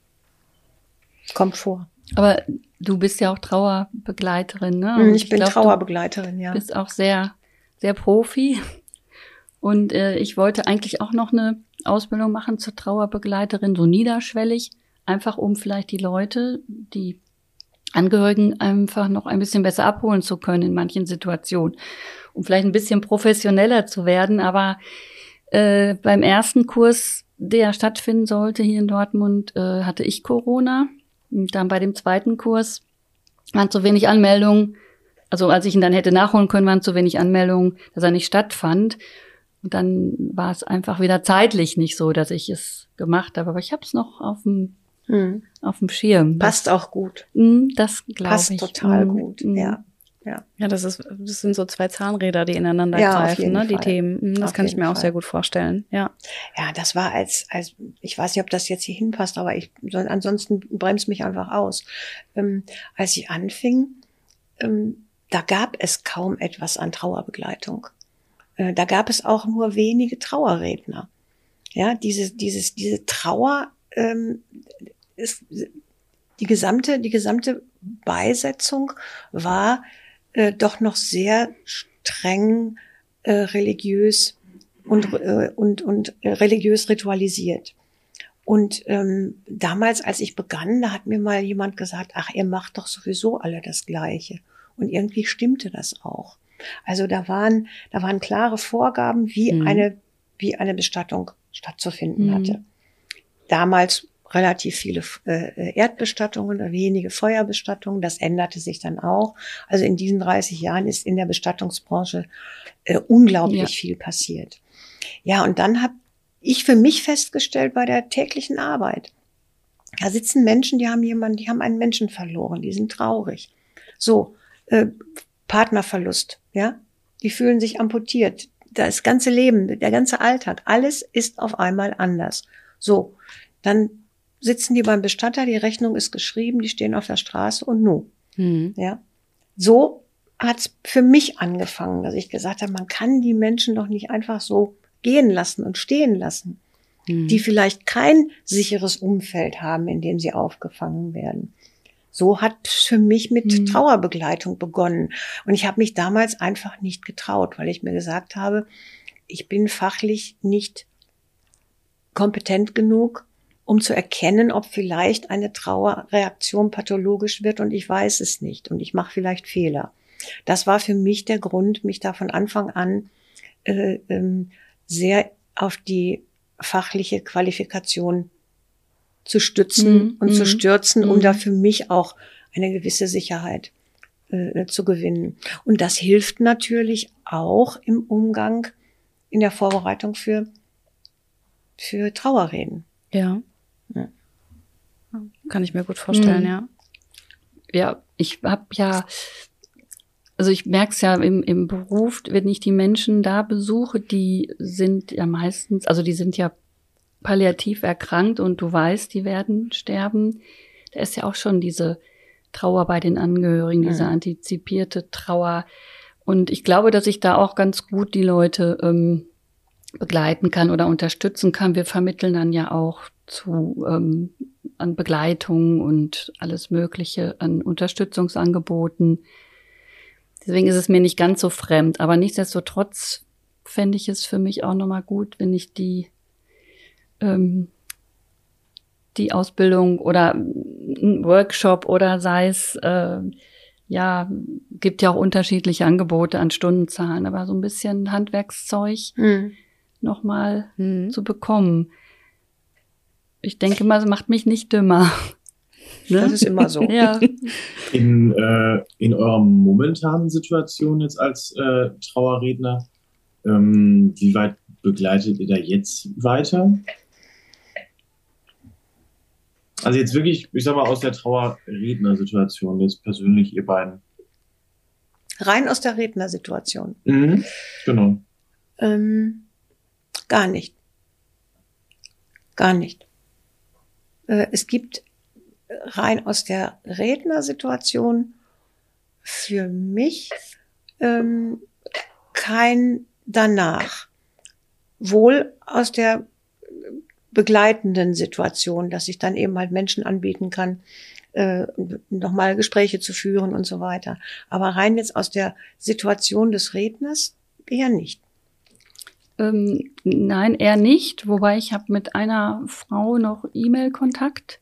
Kommt vor. Aber du bist ja auch Trauerbegleiterin, ne? Und ich, ich bin glaub, Trauerbegleiterin, ja. Du bist auch sehr, sehr Profi. Und äh, ich wollte eigentlich auch noch eine Ausbildung machen zur Trauerbegleiterin, so niederschwellig, einfach um vielleicht die Leute, die Angehörigen einfach noch ein bisschen besser abholen zu können in manchen Situationen, um vielleicht ein bisschen professioneller zu werden. Aber äh, beim ersten Kurs, der stattfinden sollte hier in Dortmund, äh, hatte ich Corona. Und dann bei dem zweiten Kurs waren zu wenig Anmeldungen. Also als ich ihn dann hätte nachholen können, waren zu wenig Anmeldungen, dass er nicht stattfand. Und dann war es einfach wieder zeitlich nicht so, dass ich es gemacht habe. Aber ich habe es noch auf dem hm. auf dem Schirm. Passt das, auch gut. Das glaube ich. Passt total hm. gut, ja. Ja, ja, das ist, das sind so zwei Zahnräder, die ineinander ja, greifen, ne, die Fall. Themen. Das auf kann ich mir Fall. auch sehr gut vorstellen, ja. Ja, das war als, als, ich weiß nicht, ob das jetzt hier hinpasst, aber ich, ansonsten bremst mich einfach aus. Ähm, als ich anfing, ähm, da gab es kaum etwas an Trauerbegleitung. Äh, da gab es auch nur wenige Trauerredner. Ja, diese, dieses, diese Trauer, ähm, ist, die gesamte, die gesamte Beisetzung war Äh, doch noch sehr streng äh, religiös und äh, und und äh, religiös ritualisiert. Und ähm, damals, als ich begann, da hat mir mal jemand gesagt: Ach, ihr macht doch sowieso alle das Gleiche. Und irgendwie stimmte das auch. Also da waren da waren klare Vorgaben, wie mhm. eine wie eine Bestattung stattzufinden mhm. hatte. Damals relativ viele äh, Erdbestattungen, wenige Feuerbestattungen. Das änderte sich dann auch. Also in diesen dreißig Jahren ist in der Bestattungsbranche äh, unglaublich ja. viel passiert. Ja, und dann habe ich für mich festgestellt bei der täglichen Arbeit, da sitzen Menschen, die haben jemanden, die haben einen Menschen verloren, die sind traurig. So, äh, Partnerverlust, ja, die fühlen sich amputiert. Das ganze Leben, der ganze Alltag, alles ist auf einmal anders. So, dann sitzen die beim Bestatter, die Rechnung ist geschrieben, die stehen auf der Straße und nu. Mhm. Ja. So hat's für mich angefangen, dass ich gesagt habe, man kann die Menschen doch nicht einfach so gehen lassen und stehen lassen, mhm. die vielleicht kein sicheres Umfeld haben, in dem sie aufgefangen werden. So hat es für mich mit mhm. Trauerbegleitung begonnen. Und ich habe mich damals einfach nicht getraut, weil ich mir gesagt habe, ich bin fachlich nicht kompetent genug, um zu erkennen, ob vielleicht eine Trauerreaktion pathologisch wird, und ich weiß es nicht und ich mache vielleicht Fehler. Das war für mich der Grund, mich da von Anfang an äh, ähm, sehr auf die fachliche Qualifikation zu stützen mm, und mm, zu stürzen, mm. um da für mich auch eine gewisse Sicherheit äh, zu gewinnen. Und das hilft natürlich auch im Umgang, in der Vorbereitung für, für Trauerreden. Ja. Ja. Kann ich mir gut vorstellen, mhm. ja. ja, ich habe ja, also ich merke es ja im, im Beruf, wenn ich die Menschen da besuche, die sind ja meistens, also die sind ja palliativ erkrankt und du weißt, die werden sterben. Da ist ja auch schon diese Trauer bei den Angehörigen, diese Mhm. antizipierte Trauer. Und ich glaube, dass ich da auch ganz gut die Leute ähm, begleiten kann oder unterstützen kann. Wir vermitteln dann ja auch zu ähm, an Begleitung und alles Mögliche an Unterstützungsangeboten. Deswegen ist es mir nicht ganz so fremd. Aber nichtsdestotrotz fände ich es für mich auch nochmal gut, wenn ich die ähm, die Ausbildung oder ein Workshop oder sei es, äh, ja, gibt ja auch unterschiedliche Angebote an Stundenzahlen, aber so ein bisschen Handwerkszeug Mhm. nochmal Mhm. zu bekommen. Ich denke mal, es macht mich nicht dümmer. Ne? Das ist immer so. Ja. In, äh, in eurer momentanen Situation jetzt als äh, Trauerredner, ähm, wie weit begleitet ihr da jetzt weiter? Also jetzt wirklich, ich sag mal, aus der Trauerredner-Situation, jetzt persönlich ihr beiden. Rein aus der Rednersituation. Mhm. Genau. Ähm, gar nicht. Gar nicht. Äh, es gibt rein aus der Rednersituation für mich ähm, kein danach. Wohl aus der begleitenden Situation, dass ich dann eben halt Menschen anbieten kann, äh, nochmal Gespräche zu führen und so weiter. Aber rein jetzt aus der Situation des Redners eher nicht. Ähm, nein, eher nicht. Wobei ich habe mit einer Frau noch E-Mail-Kontakt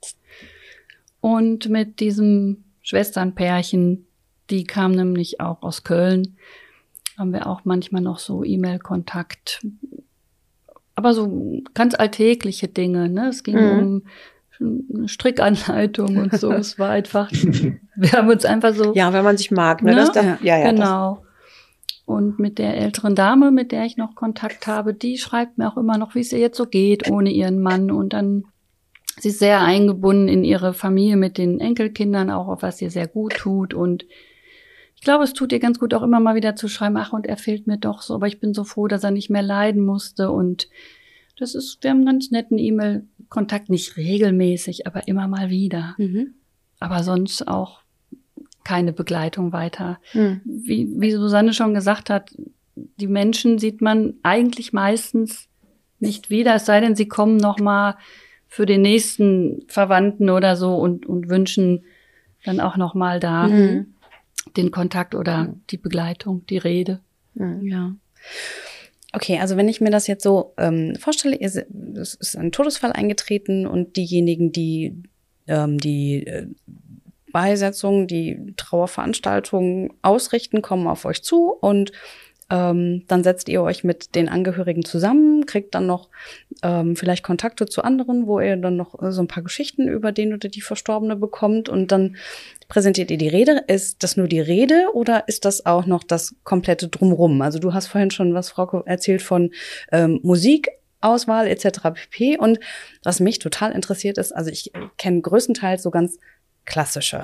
und mit diesem Schwesternpärchen, die kam nämlich auch aus Köln, haben wir auch manchmal noch so E-Mail-Kontakt. Aber so ganz alltägliche Dinge, ne? Es ging Mhm. um eine Strickanleitung und so. Es war einfach, wir haben uns einfach so. Ja, wenn man sich mag, ne? Ne? Das, das, Ja, ja, ja, Genau. Und mit der älteren Dame, mit der ich noch Kontakt habe, die schreibt mir auch immer noch, wie es ihr jetzt so geht ohne ihren Mann. Und dann, sie ist sehr eingebunden in ihre Familie mit den Enkelkindern, auch auf was ihr sehr gut tut. Und ich glaube, es tut ihr ganz gut, auch immer mal wieder zu schreiben, ach, und er fehlt mir doch so, aber ich bin so froh, dass er nicht mehr leiden musste. Und das ist, wir haben einen ganz netten E-Mail-Kontakt, nicht regelmäßig, aber immer mal wieder. Mhm. Aber sonst auch keine Begleitung weiter. Hm. Wie, wie Susanne schon gesagt hat, die Menschen sieht man eigentlich meistens nicht wieder, es sei denn, sie kommen noch mal für den nächsten Verwandten oder so und, und wünschen dann auch noch mal da Mhm. den Kontakt oder die Begleitung, die Rede. Mhm. Ja. Okay, also wenn ich mir das jetzt so ähm, vorstelle, es ist ein Todesfall eingetreten und diejenigen, die ähm, die äh, Beisetzung, die Trauerveranstaltungen ausrichten, kommen auf euch zu und ähm, dann setzt ihr euch mit den Angehörigen zusammen, kriegt dann noch ähm, vielleicht Kontakte zu anderen, wo ihr dann noch äh, so ein paar Geschichten über den oder die Verstorbene bekommt und dann präsentiert ihr die Rede. Ist das nur die Rede oder ist das auch noch das komplette Drumrum? Also du hast vorhin schon was, Frauke, erzählt von ähm, Musikauswahl et cetera pp. Und was mich total interessiert ist, also ich kenne größtenteils so ganz klassische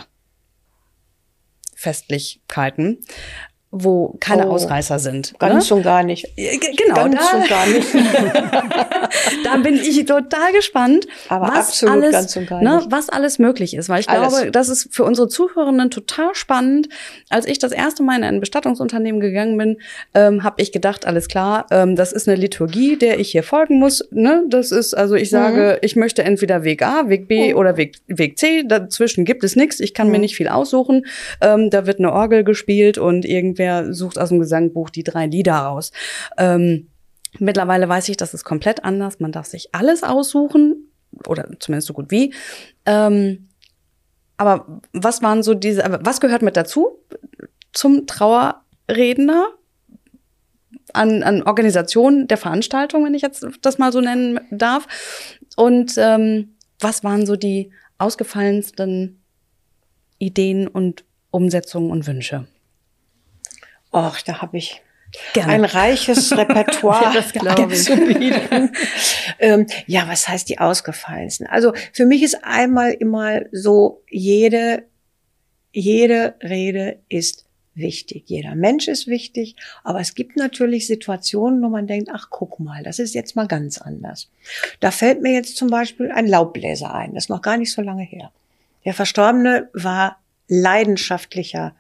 Festlichkeiten, wo keine Oh, Ausreißer sind. Ganz ne? und gar nicht. G- Genau, Ganz da, und gar nicht. da bin ich total gespannt, Aber was absolut alles, ganz und gar ne, nicht. was alles möglich ist. Weil ich Alles. glaube, das ist für unsere Zuhörenden total spannend. Als ich das erste Mal in ein Bestattungsunternehmen gegangen bin, ähm, habe ich gedacht, alles klar, ähm, das ist eine Liturgie, der ich hier folgen muss. Ne? Das ist, also ich sage, ich möchte entweder Weg A, Weg B Mhm. oder Weg, Weg C. Dazwischen gibt es nichts. Ich kann mir Mhm. nicht viel aussuchen. Ähm, da wird eine Orgel gespielt und irgendwer sucht aus dem Gesangbuch die drei Lieder raus. Ähm, mittlerweile weiß ich, das ist komplett anders. Man darf sich alles aussuchen oder zumindest so gut wie. Ähm, aber was waren so diese, was gehört mit dazu zum Trauerredner an, an Organisation der Veranstaltung, wenn ich jetzt das mal so nennen darf? Und ähm, was waren so die ausgefallensten Ideen und Umsetzungen und Wünsche? Och, da habe ich Gerne. ein reiches Repertoire Ja, das glaube ich. zu bieten. ähm, ja, was heißt die ausgefallensten? Also für mich ist einmal immer so jede jede Rede ist wichtig. Jeder Mensch ist wichtig, aber es gibt natürlich Situationen, wo man denkt, ach, guck mal, das ist jetzt mal ganz anders. Da fällt mir jetzt zum Beispiel ein Laubbläser ein, das ist noch gar nicht so lange her. Der Verstorbene war leidenschaftlicher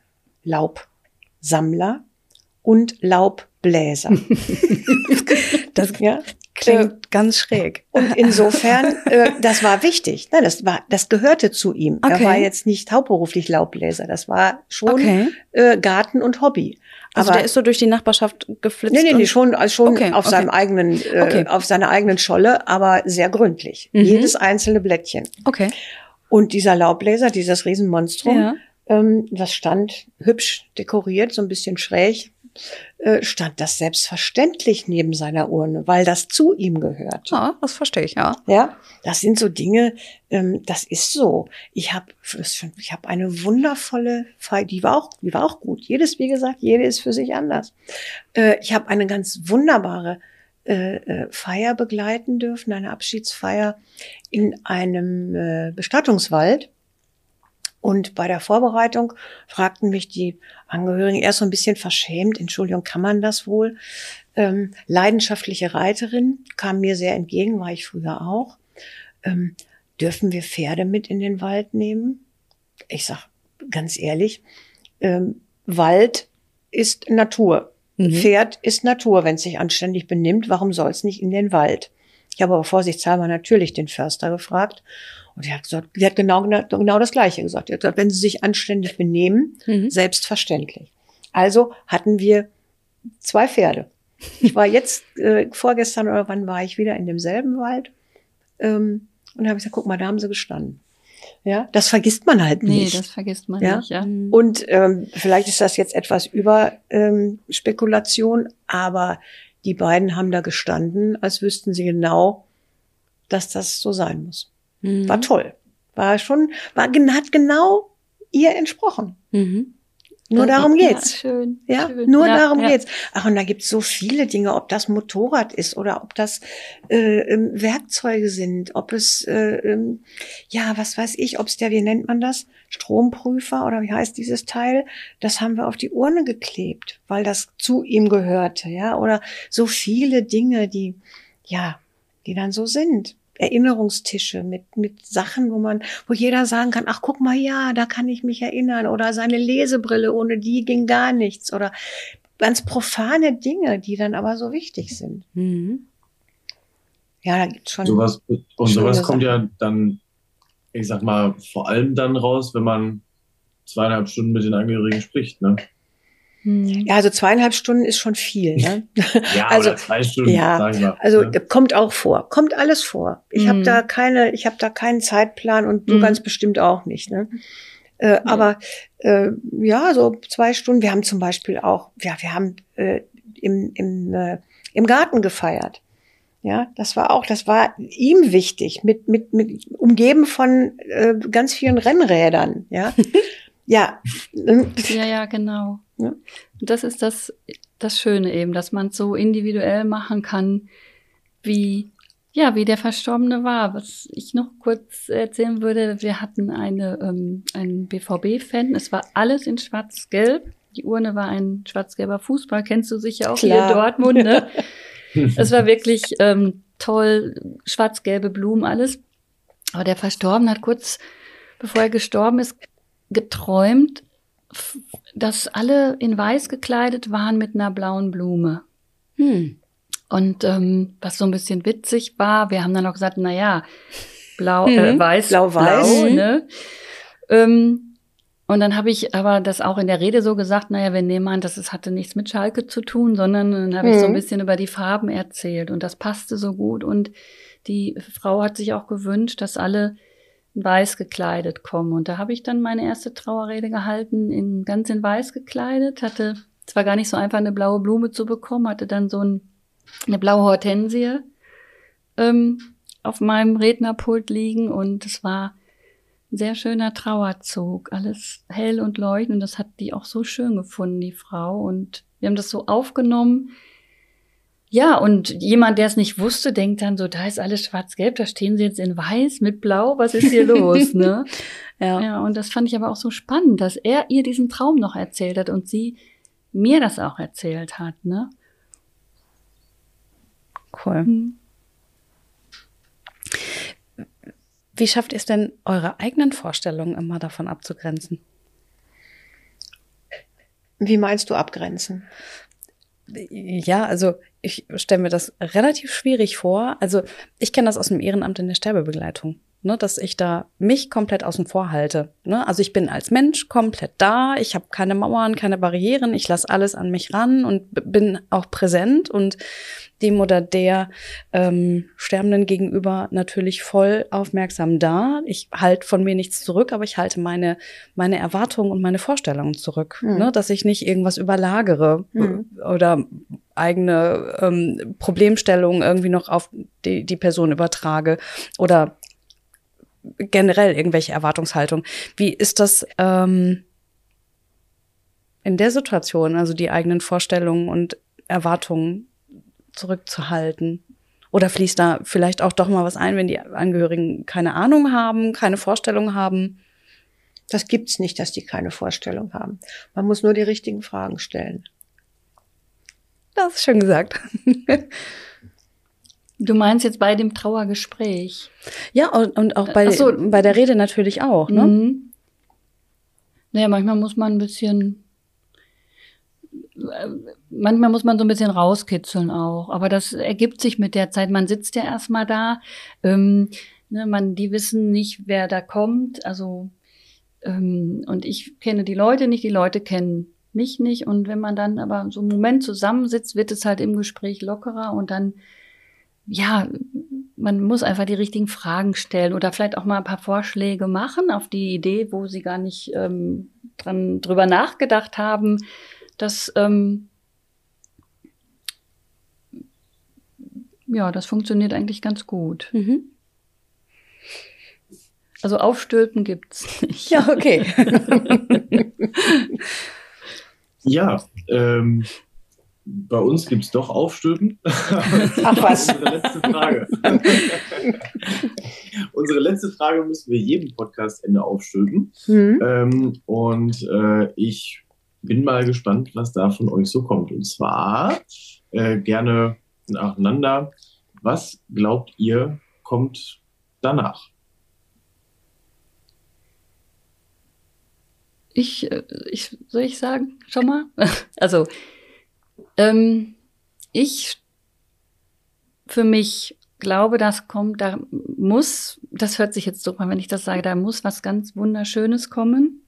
Laubsammler und Laubbläser. Das ja? klingt äh, ganz schräg. Und insofern, äh, das war wichtig. Nein, das war, das gehörte zu ihm. Okay. Er war jetzt nicht hauptberuflich Laubbläser. Das war schon okay. äh, Garten und Hobby. Also aber der ist so durch die Nachbarschaft geflitzt? Nee, nee, nee, schon, also schon okay, auf okay. seinem eigenen, äh, okay. auf seiner eigenen Scholle, aber sehr gründlich. Mhm. Jedes einzelne Blättchen. Okay. Und dieser Laubbläser, dieses Riesenmonstrum, ja. ähm, das stand hübsch dekoriert, so ein bisschen schräg, äh, stand das selbstverständlich neben seiner Urne, weil das zu ihm gehört. Ja, das verstehe ich, ja. Ja, das sind so Dinge, ähm, das ist so. Ich habe ich hab eine wundervolle Feier, die war auch, die war auch gut. Jedes, wie gesagt, jede ist für sich anders. Äh, ich habe eine ganz wunderbare äh, äh, Feier begleiten dürfen, eine Abschiedsfeier in einem äh, Bestattungswald. Und bei der Vorbereitung fragten mich die Angehörigen erst so ein bisschen verschämt, Entschuldigung, kann man das wohl? Ähm, leidenschaftliche Reiterin, kam mir sehr entgegen, war ich früher auch. Ähm, dürfen wir Pferde mit in den Wald nehmen? Ich sag ganz ehrlich, ähm, Wald ist Natur. Mhm. Pferd ist Natur, wenn es sich anständig benimmt. Warum soll es nicht in den Wald? Ich habe aber vorsichtshalber natürlich den Förster gefragt. Und er hat gesagt, die hat genau, genau das Gleiche gesagt. Er hat gesagt, wenn sie sich anständig benehmen, mhm. selbstverständlich. Also hatten wir zwei Pferde. Ich war jetzt, äh, vorgestern oder wann war ich wieder in demselben Wald. Ähm, und da habe ich gesagt, guck mal, da haben sie gestanden. Ja, das vergisst man halt nicht. Nee, das vergisst man ja? nicht, ja. Und ähm, vielleicht ist das jetzt etwas über ähm, Spekulation, aber die beiden haben da gestanden, als wüssten sie genau, dass das so sein muss. Mhm. War toll. War schon, war, hat genau ihr entsprochen. Mhm. Nur das, darum geht's. Ja, schön. Ja, schön. nur ja, darum ja. geht's. Ach, und da gibt's so viele Dinge, ob das Motorrad ist oder ob das äh, Werkzeuge sind, ob es, äh, ja, was weiß ich, ob es der, wie nennt man das? Stromprüfer oder wie heißt dieses Teil? Das haben wir auf die Urne geklebt, weil das zu ihm gehörte, ja, oder so viele Dinge, die, ja, die dann so sind. Erinnerungstische mit mit Sachen, wo man, wo jeder sagen kann, ach guck mal, ja, da kann ich mich erinnern, oder seine Lesebrille, ohne die ging gar nichts, oder ganz profane Dinge, die dann aber so wichtig sind. Mhm. Ja, da gibt's schon. Sowas, und sowas kommt ja dann, ich sag mal, vor allem dann raus, wenn man zweieinhalb Stunden mit den Angehörigen spricht, ne? Ja, also zweieinhalb Stunden ist schon viel, ne? Ja, also, oder zwei Stunden, ja, sag ich mal. Also ne? kommt auch vor, kommt alles vor. Ich mhm. habe da keine, ich habe da keinen Zeitplan und du mhm. ganz bestimmt auch nicht, ne? Äh, mhm. Aber äh, ja, so zwei Stunden. Wir haben zum Beispiel auch, ja, wir haben äh, im im äh, im Garten gefeiert. Ja, das war auch, das war ihm wichtig, mit mit mit umgeben von äh, ganz vielen Rennrädern, ja. Ja. Ja, ja, genau. Ja. Das ist das, das Schöne eben, dass man es so individuell machen kann, wie, ja, wie der Verstorbene war. Was ich noch kurz erzählen würde, wir hatten eine, ähm, einen B V B-Fan. Es war alles in schwarz-gelb. Die Urne war ein schwarz-gelber Fußball. Kennst du sicher auch hier in Dortmund, ne? Es war wirklich ähm, toll, schwarz-gelbe Blumen, alles. Aber der Verstorbene hat kurz, bevor er gestorben ist, geträumt, dass alle in weiß gekleidet waren mit einer blauen Blume. Hm. Und ähm, was so ein bisschen witzig war, wir haben dann auch gesagt, na ja, blau, mhm. äh, weiß, blau-weiß, blau, ne? Ähm, und dann habe ich aber das auch in der Rede so gesagt, naja, wir nehmen an, dass es hatte nichts mit Schalke zu tun, sondern dann habe mhm. ich so ein bisschen über die Farben erzählt und das passte so gut und die Frau hat sich auch gewünscht, dass alle weiß gekleidet kommen. Und da habe ich dann meine erste Trauerrede gehalten, in, ganz in weiß gekleidet, hatte, es war gar nicht so einfach, eine blaue Blume zu bekommen, hatte dann so ein, eine blaue Hortensie ähm, auf meinem Rednerpult liegen und es war ein sehr schöner Trauerzug, alles hell und leuchtend und das hat die auch so schön gefunden, die Frau. Und wir haben das so aufgenommen, Ja, und jemand, der es nicht wusste, denkt dann so, da ist alles schwarz-gelb, da stehen sie jetzt in weiß mit blau, was ist hier los, ne? Ja. Ja, und das fand ich aber auch so spannend, dass er ihr diesen Traum noch erzählt hat und sie mir das auch erzählt hat, ne? Cool. Mhm. Wie schafft ihr es denn, eure eigenen Vorstellungen immer davon abzugrenzen? Wie meinst du abgrenzen? Ja, also ich stelle mir das relativ schwierig vor. Also ich kenne das aus dem Ehrenamt in der Sterbebegleitung, ne, dass ich da mich komplett außen vor halte. Ne? Also ich bin als Mensch komplett da, ich habe keine Mauern, keine Barrieren, ich lasse alles an mich ran und b- bin auch präsent und dem oder der ähm, Sterbenden gegenüber natürlich voll aufmerksam da. Ich halte von mir nichts zurück, aber ich halte meine meine Erwartungen und meine Vorstellungen zurück, Mhm. ne, dass ich nicht irgendwas überlagere Mhm. oder eigene ähm, Problemstellungen irgendwie noch auf die, die Person übertrage oder generell irgendwelche Erwartungshaltung. Wie ist das ähm, in der Situation, also die eigenen Vorstellungen und Erwartungen zurückzuhalten? Oder fließt da vielleicht auch doch mal was ein, wenn die Angehörigen keine Ahnung haben, keine Vorstellung haben? Das gibt's nicht, dass die keine Vorstellung haben. Man muss nur die richtigen Fragen stellen. Das ist schön gesagt. Du meinst jetzt bei dem Trauergespräch? Ja, und, und auch bei, Ach so. bei der Rede natürlich auch, ne? Mhm. Naja, manchmal muss man ein bisschen, äh, manchmal muss man so ein bisschen rauskitzeln auch. Aber das ergibt sich mit der Zeit. Man sitzt ja erstmal da. Ähm, ne, man, die wissen nicht, wer da kommt. Also, ähm, und ich kenne die Leute nicht, die Leute kennen mich nicht. Und wenn man dann aber so einen Moment zusammensitzt, wird es halt im Gespräch lockerer und dann, ja, man muss einfach die richtigen Fragen stellen oder vielleicht auch mal ein paar Vorschläge machen auf die Idee, wo sie gar nicht ähm, dran drüber nachgedacht haben. Das, ähm, ja, das funktioniert eigentlich ganz gut. Mhm. Also aufstülpen gibt's nicht. Ja, okay. Ja, ähm, bei uns gibt es doch Aufstülpen. Ach was. Unsere letzte Frage. Unsere letzte Frage müssen wir jedem Podcast-Ende aufstülpen. Mhm. Ähm, und äh, ich bin mal gespannt, was da von euch so kommt. Und zwar äh, gerne nacheinander. Was glaubt ihr, kommt danach? Ich, äh, ich, soll ich sagen, schon mal? Also, ähm, ich für mich glaube, das kommt, da muss, das hört sich jetzt so an, wenn ich das sage, da muss was ganz Wunderschönes kommen.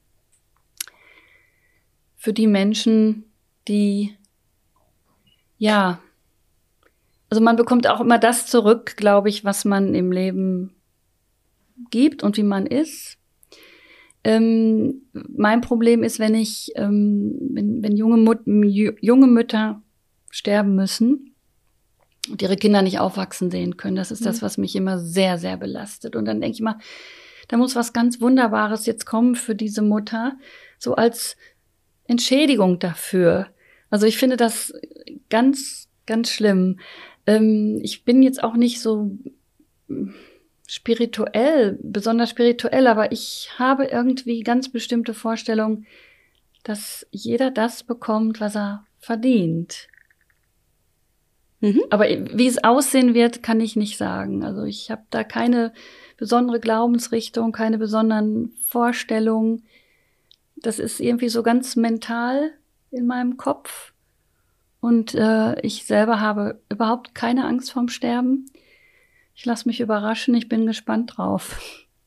Für die Menschen, die, ja, also man bekommt auch immer das zurück, glaube ich, was man im Leben gibt und wie man ist. Ähm, mein Problem ist, wenn ich, ähm, wenn, wenn junge, Mut, junge Mütter sterben müssen und ihre Kinder nicht aufwachsen sehen können. Das ist mhm. das, was mich immer sehr, sehr belastet. Und dann denke ich mal, da muss was ganz Wunderbares jetzt kommen für diese Mutter, so als Entschädigung dafür. Also ich finde das ganz, ganz schlimm. Ähm, ich bin jetzt auch nicht so spirituell, besonders spirituell, aber ich habe irgendwie ganz bestimmte Vorstellungen, dass jeder das bekommt, was er verdient. Mhm. Aber wie es aussehen wird, kann ich nicht sagen. Also ich habe da keine besondere Glaubensrichtung, keine besonderen Vorstellungen. Das ist irgendwie so ganz mental in meinem Kopf. Und äh, ich selber habe überhaupt keine Angst vorm Sterben. Ich lasse mich überraschen, ich bin gespannt drauf.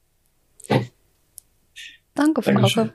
Danke, Frauke.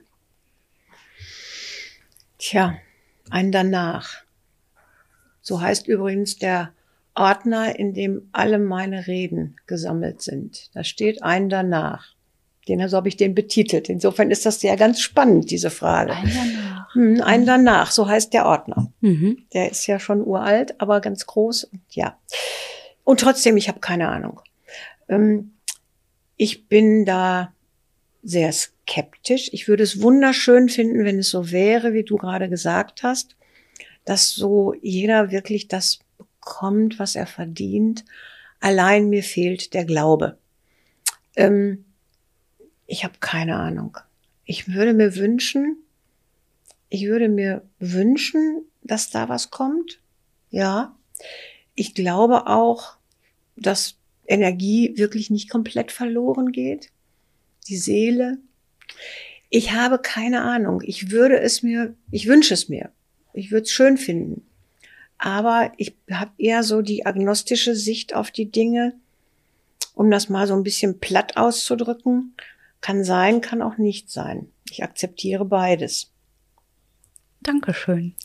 Tja, ein danach. So heißt übrigens der Ordner, in dem alle meine Reden gesammelt sind. Da steht ein danach. Den, also habe ich den betitelt. Insofern ist das ja ganz spannend, diese Frage. Ein danach. Hm, ein danach, so heißt der Ordner. Mhm. Der ist ja schon uralt, aber ganz groß. Und ja. Und trotzdem, ich habe keine Ahnung. Ähm, ich bin da sehr skeptisch. Ich würde es wunderschön finden, wenn es so wäre, wie du gerade gesagt hast, dass so jeder wirklich das bekommt, was er verdient. Allein mir fehlt der Glaube. Ähm, ich habe keine Ahnung. Ich würde mir wünschen, ich würde mir wünschen, dass da was kommt. Ja. Ich glaube auch, dass Energie wirklich nicht komplett verloren geht. Die Seele. Ich habe keine Ahnung. Ich würde es mir, ich wünsche es mir. Ich würde es schön finden. Aber ich habe eher so die agnostische Sicht auf die Dinge, um das mal so ein bisschen platt auszudrücken. Kann sein, kann auch nicht sein. Ich akzeptiere beides. Dankeschön.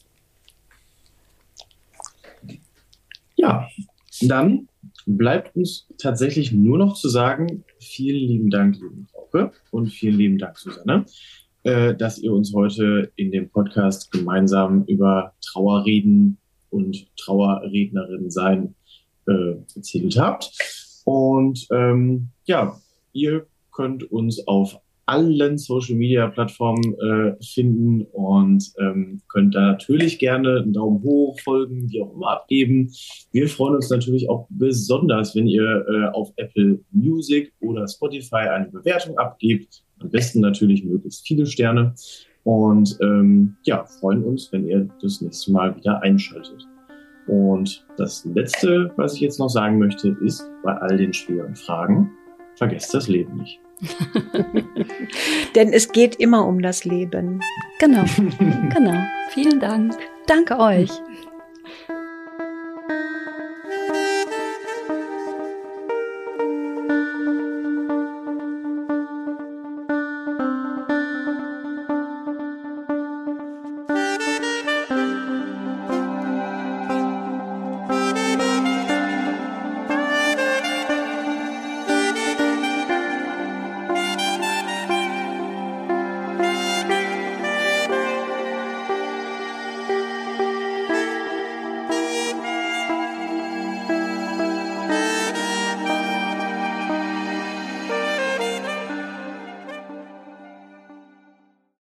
Ja, dann bleibt uns tatsächlich nur noch zu sagen, vielen lieben Dank, liebe Frauke, und vielen lieben Dank, Susanne, äh, dass ihr uns heute in dem Podcast gemeinsam über Trauerreden und Trauerrednerin sein äh, erzählt habt. Und ähm, ja, ihr könnt uns auf allen Social-Media-Plattformen äh, finden und ähm, könnt da natürlich gerne einen Daumen hoch, folgen, wie auch immer abgeben. Wir freuen uns natürlich auch besonders, wenn ihr äh, auf Apple Music oder Spotify eine Bewertung abgebt. Am besten natürlich möglichst viele Sterne. Und ähm, ja, freuen uns, wenn ihr das nächste Mal wieder einschaltet. Und das Letzte, was ich jetzt noch sagen möchte, ist, bei all den schweren Fragen, vergesst das Leben nicht. Denn es geht immer um das Leben. Genau, genau. Vielen Dank. Danke euch.